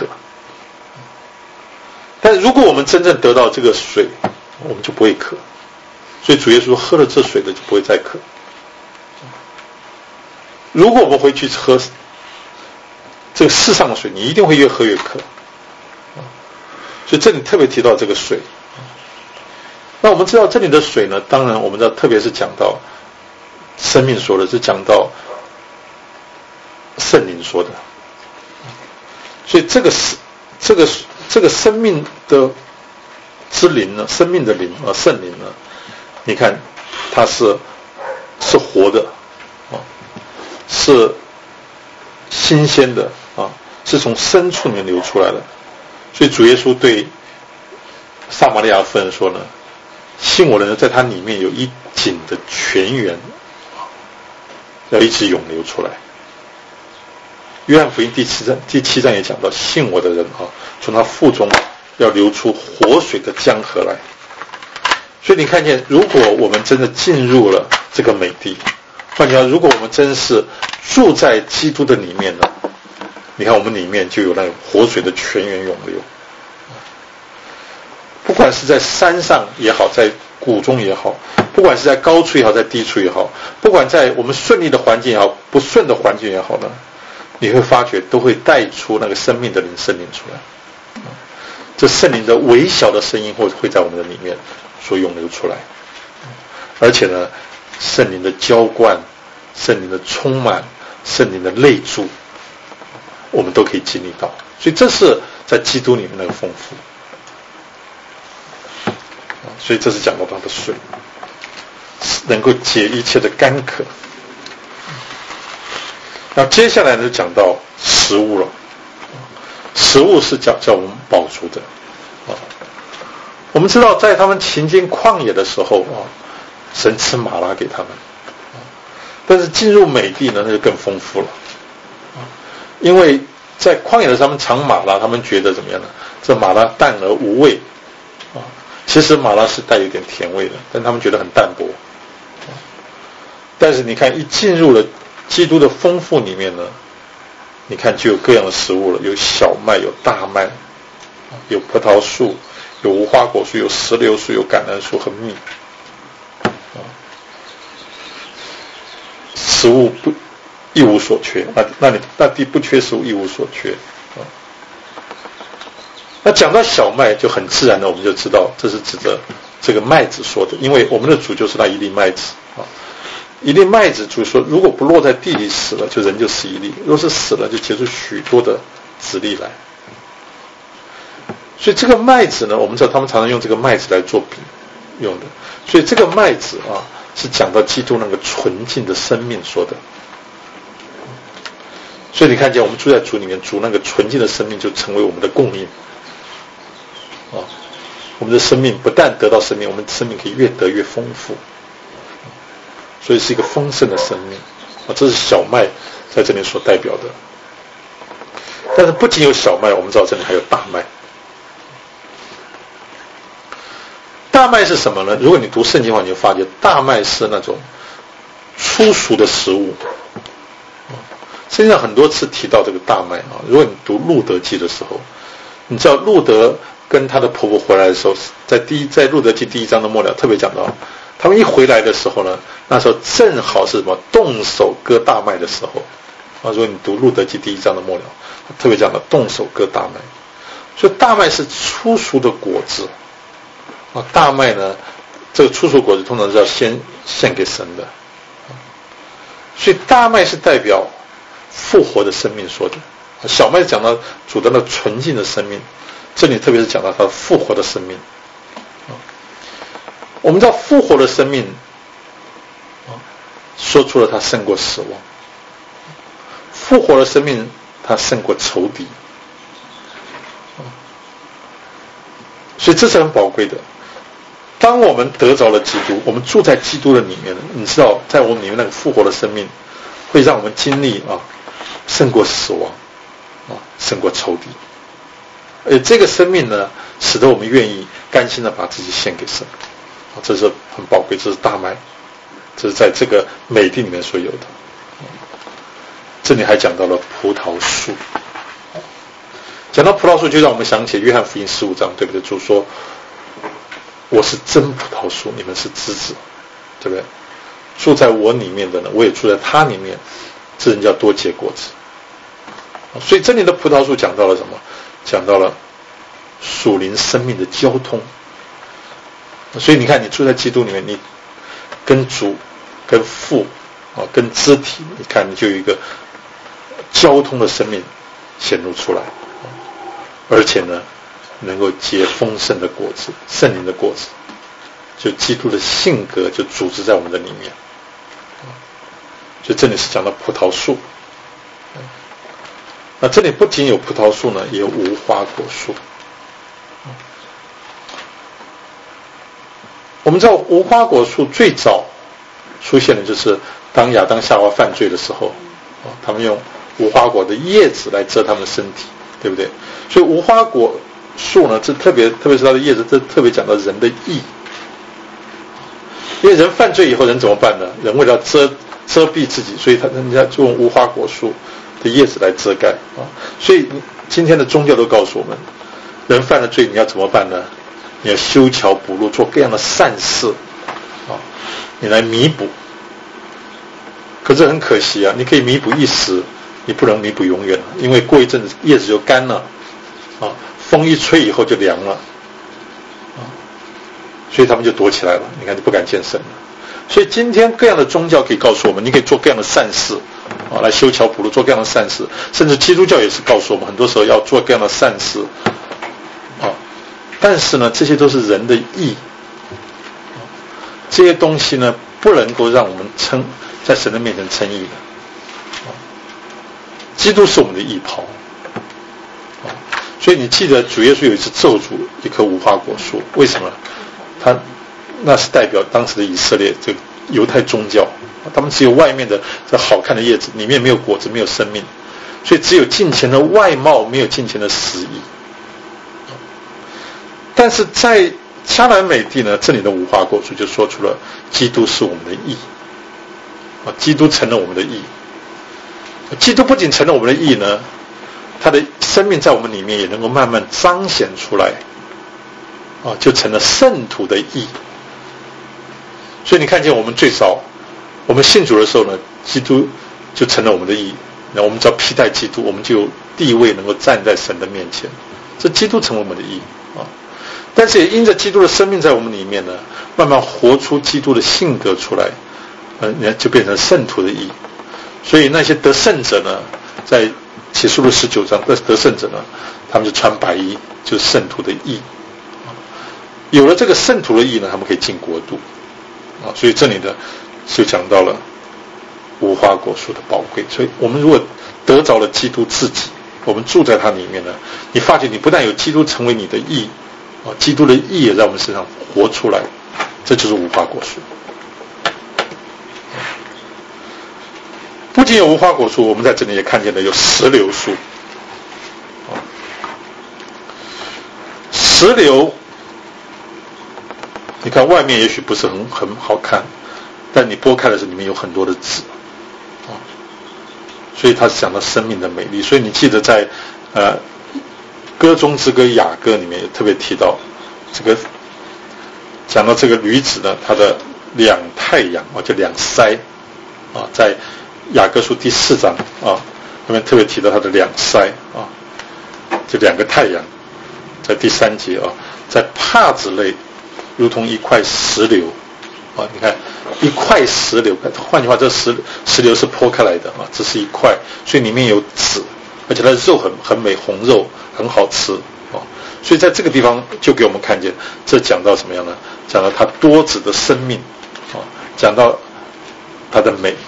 [SPEAKER 1] 但如果我们真正得到这个水，我们就不会渴。所以主耶稣喝了这水的就不会再渴。如果我们回去喝这个世上的水，你一定会越喝越渴。所以这里特别提到这个水。那我们知道这里的水呢，当然我们知道，特别是讲到生命说的，是讲到圣灵说的。所以这个生命的之灵呢，生命的灵圣灵呢，你看它是活的是新鲜的是从深处里面流出来的。所以主耶稣对撒玛利亚妇人说呢，信我的人在他里面有一井的泉源，要一直涌流出来。约翰福音第七章也讲到，信我的人从他腹中要流出活水的江河来。所以你看见，如果我们真的进入了这个美地，换句话说，如果我们真是住在基督的里面呢，你看我们里面就有那种活水的泉源涌流。不管是在山上也好，在谷中也好，不管是在高处也好，在低处也好，不管在我们顺利的环境也好，不顺的环境也好呢，你会发觉都会带出那个生命的灵圣灵出来。这圣灵的微小的声音会在我们的里面所涌流出来。而且呢，圣灵的浇灌、圣灵的充满、圣灵的内住，我们都可以经历到。所以这是在基督里面那个丰富。所以这是讲到它的水能够解一切的干渴。那接下来就讲到食物了。食物是叫我们饱足的我们知道在他们行经旷野的时候神赐玛拉给他们，但是进入美地呢，那就更丰富了因为在旷野的时候他们尝玛拉，他们觉得怎么样呢？这玛拉淡而无味其实玛拉是带有点甜味的，但他们觉得很淡薄。但是你看，一进入了基督的丰富里面呢，你看就有各样的食物了，有小麦，有大麦，有葡萄树，有无花果树，有石榴树，有橄榄树和蜜。食物一无所缺，那地不缺食物，一无所缺啊。那讲到小麦，就很自然的我们就知道这是指着这个麦子说的，因为我们的主就是那一粒麦子啊。一粒麦子，主说如果不落在地里死了，就人就死一粒；若是死了，就结出许多的子粒来。所以这个麦子呢，我们知道他们常常用这个麦子来做比用的，所以这个麦子啊，是讲到基督那个纯净的生命说的。所以你看见我们住在主里面，主那个纯净的生命就成为我们的供应啊。我们的生命不但得到生命，我们的生命可以越得越丰富，所以是一个丰盛的生命啊。这是小麦在这里所代表的。但是不仅有小麦，我们知道这里还有大麦。大麦是什么呢？如果你读圣经的话，你就发觉大麦是那种粗俗的食物。圣经上很多次提到这个大麦啊。如果你读路德记的时候，你知道路德跟她的婆婆回来的时候，在路德记第1章的末了特别讲到，他们一回来的时候呢，那时候正好是什么动手割大麦的时候啊。如果你读路德记第1章的末了，特别讲到动手割大麦，所以大麦是粗俗的果子啊。大麦呢，这个粗俗果子通常是要先献给神的，所以大麦是代表复活的生命说的。小麦讲到主的那纯净的生命，这里特别是讲到他复活的生命。我们知道复活的生命说出了他胜过死亡，复活的生命他胜过仇敌，所以这是很宝贵的。当我们得着了基督，我们住在基督的里面，你知道在我们里面那个复活的生命会让我们经历胜过死亡胜过仇敌。而这个生命呢，使得我们愿意甘心的把自己献给神，这是很宝贵，这是大麦，这是在这个美地里面所有的。这里还讲到了葡萄树，讲到葡萄树就让我们想起约翰福音15章，对不对？主说我是真葡萄树，你们是枝子，对不对？住在我里面的呢，我也住在他里面，这人叫多结果子。所以这里的葡萄树讲到了什么？讲到了属灵生命的交通。所以你看，你住在基督里面，你跟主、跟父跟肢体，你看你就有一个交通的生命显露出来，而且呢，能够结丰盛的果子，圣灵的果子，就基督的性格就组织在我们的里面。所以这里是讲到葡萄树。那这里不仅有葡萄树呢，也有无花果树。我们知道无花果树最早出现的就是当亚当夏娃犯罪的时候，他们用无花果的叶子来遮他们的身体，对不对？所以无花果树呢，这特别是它的叶子，这特别讲到人的义。因为人犯罪以后，人怎么办呢？人为了遮蔽自己，所以人家就用无花果树的叶子来遮盖啊。所以今天的宗教都告诉我们，人犯了罪，你要怎么办呢？你要修桥补路，做各样的善事啊，你来弥补。可是很可惜啊，你可以弥补一时，你不能弥补永远，因为过一阵子叶子就干了啊，风一吹以后就凉了啊，所以他们就躲起来了，你看就不敢见神了。所以今天各样的宗教可以告诉我们，你可以做各样的善事啊，来修桥补路，做各样的善事，甚至基督教也是告诉我们，很多时候要做各样的善事啊。但是呢，这些都是人的义，这些东西呢，不能够让我们在神的面前称义的。基督是我们的义袍，所以你记得主耶稣有一次咒诅一棵无花果树，为什么？那是代表当时的以色列这个犹太宗教，他们只有外面的这好看的叶子，里面没有果子，没有生命，所以只有敬虔的外貌，没有敬虔的实意。但是在迦南美地呢，这里的无花果树就说出了基督是我们的义啊，基督成了我们的义。基督不仅成了我们的义呢，他的生命在我们里面也能够慢慢彰显出来啊，就成了圣徒的义。所以你看见我们最早我们信主的时候呢，基督就成了我们的义。那我们只要披戴基督，我们就有地位能够站在神的面前，这基督成为我们的义啊。但是也因着基督的生命在我们里面呢，慢慢活出基督的性格出来，就变成圣徒的义。所以那些得胜者呢，在启示录19章得胜者呢，他们就穿白衣，就是圣徒的义。有了这个圣徒的义呢，他们可以进国度啊。所以这里呢就讲到了无花果树的宝贵。所以我们如果得着了基督自己，我们住在他里面呢，你发觉你不但有基督成为你的义啊，基督的义也在我们身上活出来，这就是无花果树。不仅有无花果树，我们在这里也看见了有石榴树。石榴，你看外面也许不是很好看，但你剥开的时候里面有很多的籽，所以它是讲到生命的美丽。所以你记得在歌中之歌雅歌里面也特别提到这个，讲到这个女子呢，她的两太阳就两腮啊，在雅歌书第4章啊，那边特别提到他的两腮啊，这两个太阳，在第3节啊，在帕子类如同一块石榴啊，你看一块石榴，换句话，这石榴是剖开来的啊，这是一块，所以里面有籽，而且它的肉很美，红肉很好吃啊，所以在这个地方就给我们看见，这讲到什么样呢？讲到它多子的生命啊，讲到它的美。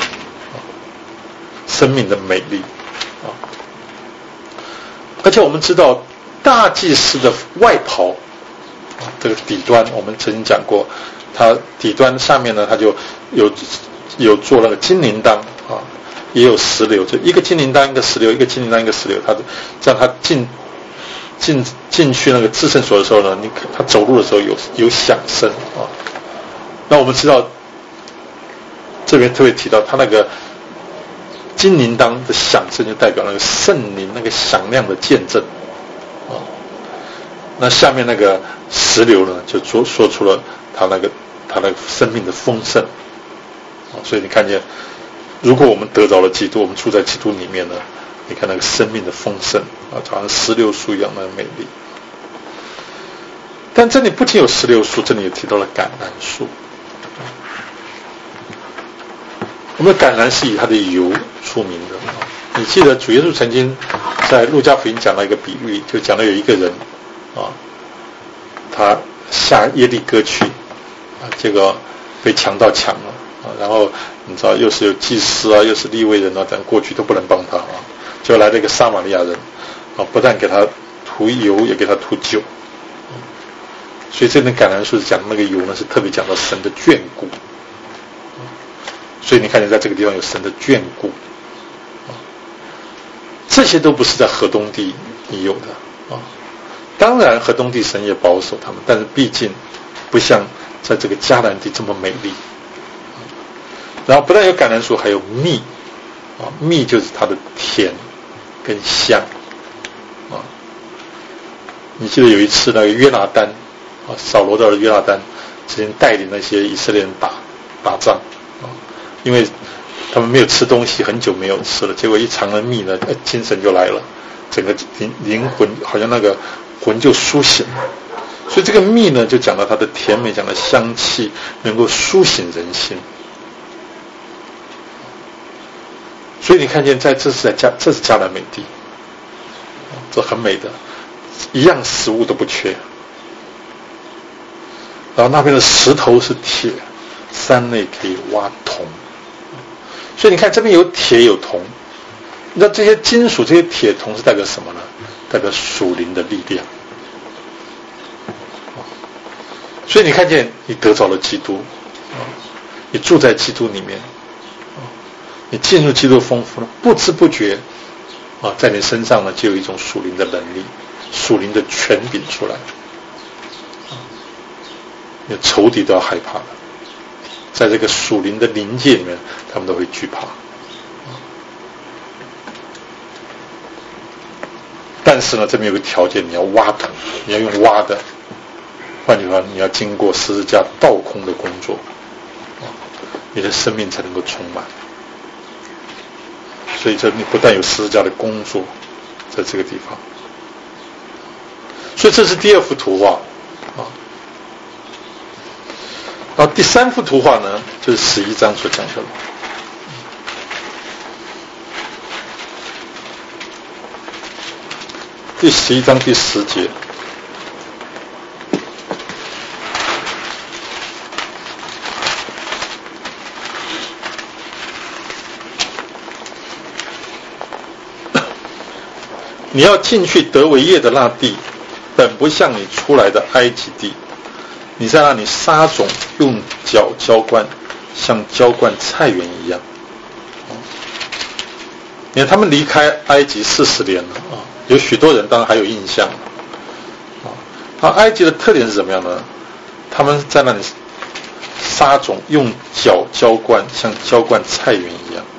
[SPEAKER 1] 生命的美丽啊！而且我们知道大祭司的外袍这个底端，我们曾经讲过，它底端下面呢，它就有做那个金铃铛啊，也有石榴，就一个金铃铛一个石榴，一个金铃铛一个石榴，它这样它进去那个至圣所的时候呢，它走路的时候有响声啊。那我们知道这边特别提到它那个金铃铛的响声，就代表那个圣灵那个响亮的见证啊。那下面那个石榴呢，就说出了它那个生命的丰盛啊。所以你看见，如果我们得着了基督，我们住在基督里面呢，你看那个生命的丰盛啊，就好像石榴树一样的美丽。但这里不仅有石榴树，这里也提到了橄榄树。我们的橄榄是以它的油出名的。你记得主耶稣曾经在路加福音讲了一个比喻，就讲到有一个人啊，他下耶利哥去啊，结果被强盗抢了啊，然后你知道又是有祭司啊，又是利未人啊，等过去都不能帮他啊，就来了一个撒玛利亚人啊，不但给他涂油，也给他涂酒。所以这本橄榄树是讲那个油呢，是特别讲到神的眷顾。所以你看见在这个地方有神的眷顾，这些都不是在河东地有的啊。当然河东地神也保守他们，但是毕竟不像在这个迦南地这么美丽。然后不但有橄榄树，还有蜜啊，蜜就是它的甜跟香啊。你记得有一次那个约拿单啊，扫罗的儿子约拿单曾经带领那些以色列人打仗啊，因为他们没有吃东西，很久没有吃了，结果一尝了蜜呢，精神就来了，整个灵魂好像那个魂就苏醒了。所以这个蜜呢，就讲到它的甜美，讲到香气能够苏醒人心。所以你看见这是迦南美地，这很美的，一样食物都不缺。然后那边的石头是铁，山内可以挖铜。所以你看这边有铁有铜，那这些金属这些铁铜是代表什么呢？代表属灵的力量。所以你看见你得着了基督，你住在基督里面，你进入基督丰富了，不知不觉在你身上呢就有一种属灵的能力，属灵的权柄出来，你的仇敌都要害怕了。在这个属灵的灵界里面，他们都会惧怕。但是呢，这边有个条件，你要挖土，你要用挖的，换句话，你要经过十字架倒空的工作，你的生命才能够充满。 所以这你不但有十字架的工作在这个地方，所以这是第二幅图画啊。然后第三幅图画呢，就是11章所讲的。第11章第10节，你要进去得为业的那地，本不像你出来的埃及地。你在那里撒种，用脚浇灌，像浇灌菜园一样。你看他们离开埃及40年了啊，有许多人当然还有印象啊。埃及的特点是怎么样呢？他们在那里撒种，用脚浇灌，像浇灌菜园一样。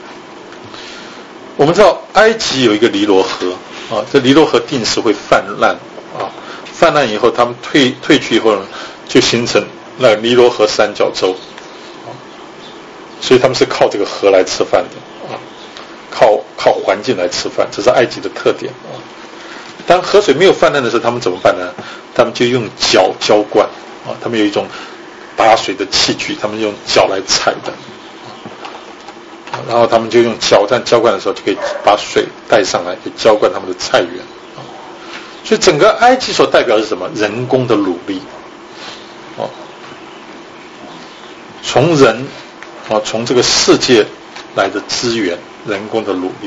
[SPEAKER 1] 我们知道埃及有一个尼罗河啊，这尼罗河定时会泛滥啊，泛滥以后，他们退去以后呢，就形成那尼罗河三角洲啊，所以他们是靠这个河来吃饭的啊，靠环境来吃饭，这是埃及的特点啊。当河水没有泛滥的时候，他们怎么办呢？他们就用脚浇灌啊，他们有一种打水的器具，他们用脚来踩的。然后他们就用脚在浇灌的时候，就可以把水带上来，可以浇灌他们的菜园。所以整个埃及所代表的是什么？人工的努力。从人从这个世界来的资源，人工的努力。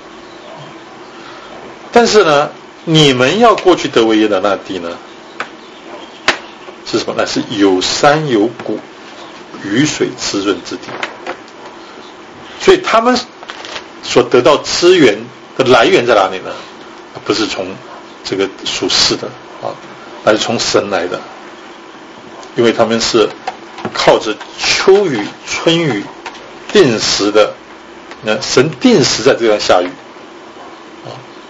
[SPEAKER 1] 但是呢，你们要过去得为业的那地呢，是什么？那是有山有谷，雨水滋润之地。所以他们所得到资源的来源在哪里呢？不是从这个属世的啊，而是从神来的，因为他们是靠着秋雨、春雨定时的，神定时在这样下雨啊。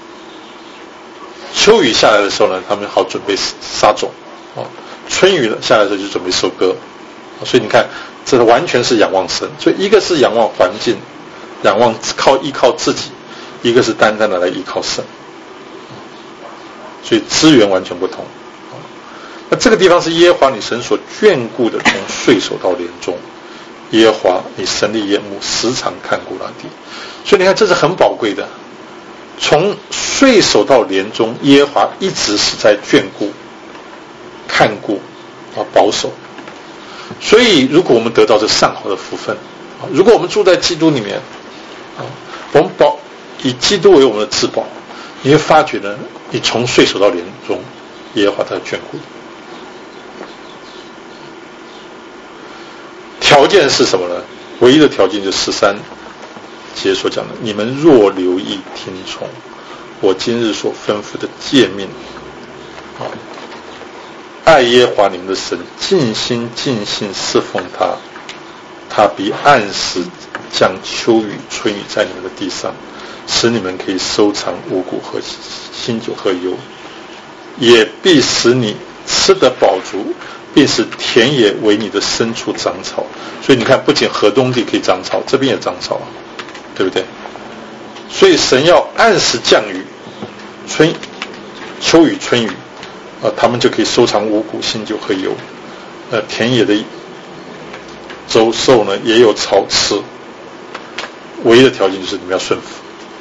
[SPEAKER 1] 秋雨下来的时候呢，他们好准备撒种啊；春雨下来的时候就准备收割。所以你看，这完全是仰望神。所以一个是仰望环境，依靠自己；一个是单单的来依靠神。所以资源完全不同。那这个地方是耶和华你神所眷顾的，从岁首到年终，耶和华你神的眼目时常看顾那地。所以你看，这是很宝贵的。从岁首到年终，耶和华一直是在眷顾、看顾保守。所以如果我们得到这上好的福分，如果我们住在基督里面，我们以基督为我们的至宝，你会发觉呢，你从岁首到年终，耶和华他眷顾。条件是什么呢？唯一的条件就是13节所讲的：你们若留意听从我今日所吩咐的诫命，爱耶和华你们的神，尽心尽性侍奉他，他必按时降秋雨春雨在你们的地上，使你们可以收藏五谷和新酒和油，也必使你吃得饱足，并使田野为你的牲畜长草。所以你看，不仅河东地可以长草，这边也长草，对不对？所以神要按时降雨，秋雨春雨他们就可以收藏五谷新酒和油。田野的走兽呢也有草吃，唯一的条件就是你们要顺服。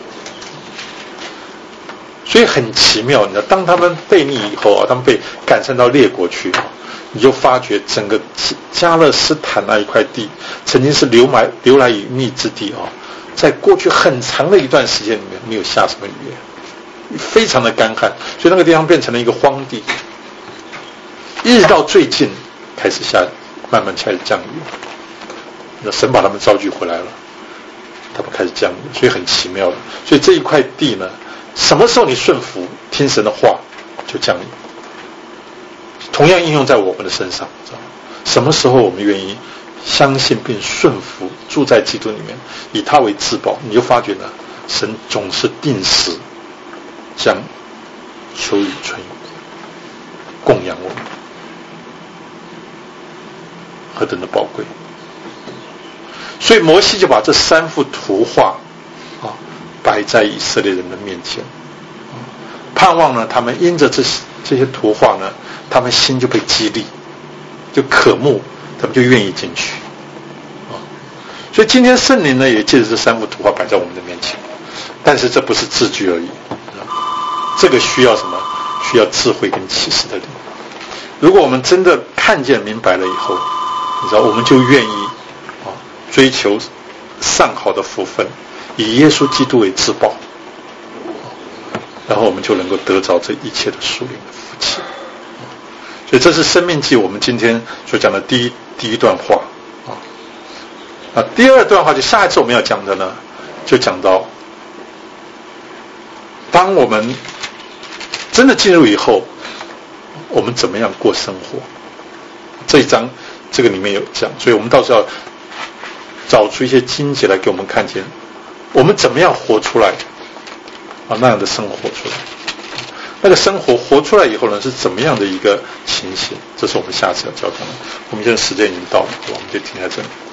[SPEAKER 1] 所以很奇妙，你知道，当他们悖逆以后他们被赶上到列国去你就发觉整个加勒斯坦那一块地曾经是流来与密之地在过去很长的一段时间里面没有下什么雨，非常的干旱，所以那个地方变成了一个荒地，一直到最近开始慢慢开始降雨，神把他们召集回来了，他们开始降雨，所以很奇妙的。所以这一块地呢，什么时候你顺服听神的话，就降雨。同样应用在我们的身上，什么时候我们愿意相信并顺服，住在基督里面，以他为至宝，你就发觉呢，神总是定时将秋雨春雨供养我们，何等的宝贵！所以摩西就把这3幅图画摆在以色列人的面前，盼望呢，他们因着这些图画呢，他们心就被激励，就渴慕，他们就愿意进去。所以今天圣灵呢，也借着这3幅图画摆在我们的面前，但是这不是字句而已，这个需要什么？需要智慧跟启示的灵。如果我们真的看见明白了以后，你知道，我们就愿意追求上好的福分，以耶稣基督为至宝，然后我们就能够得着这一切的属灵的福气。所以这是申命记我们今天所讲的第一段话第二段话就下一次我们要讲的呢，就讲到当我们真的进入以后，我们怎么样过生活。这一章这个里面有讲，所以我们到时候要找出一些经节来给我们看见，我们怎么样活出来那样的生活出来。那个生活活出来以后呢，是怎么样的一个情形？这是我们下次要交谈的。我们现在时间已经到了，我们就停在这里。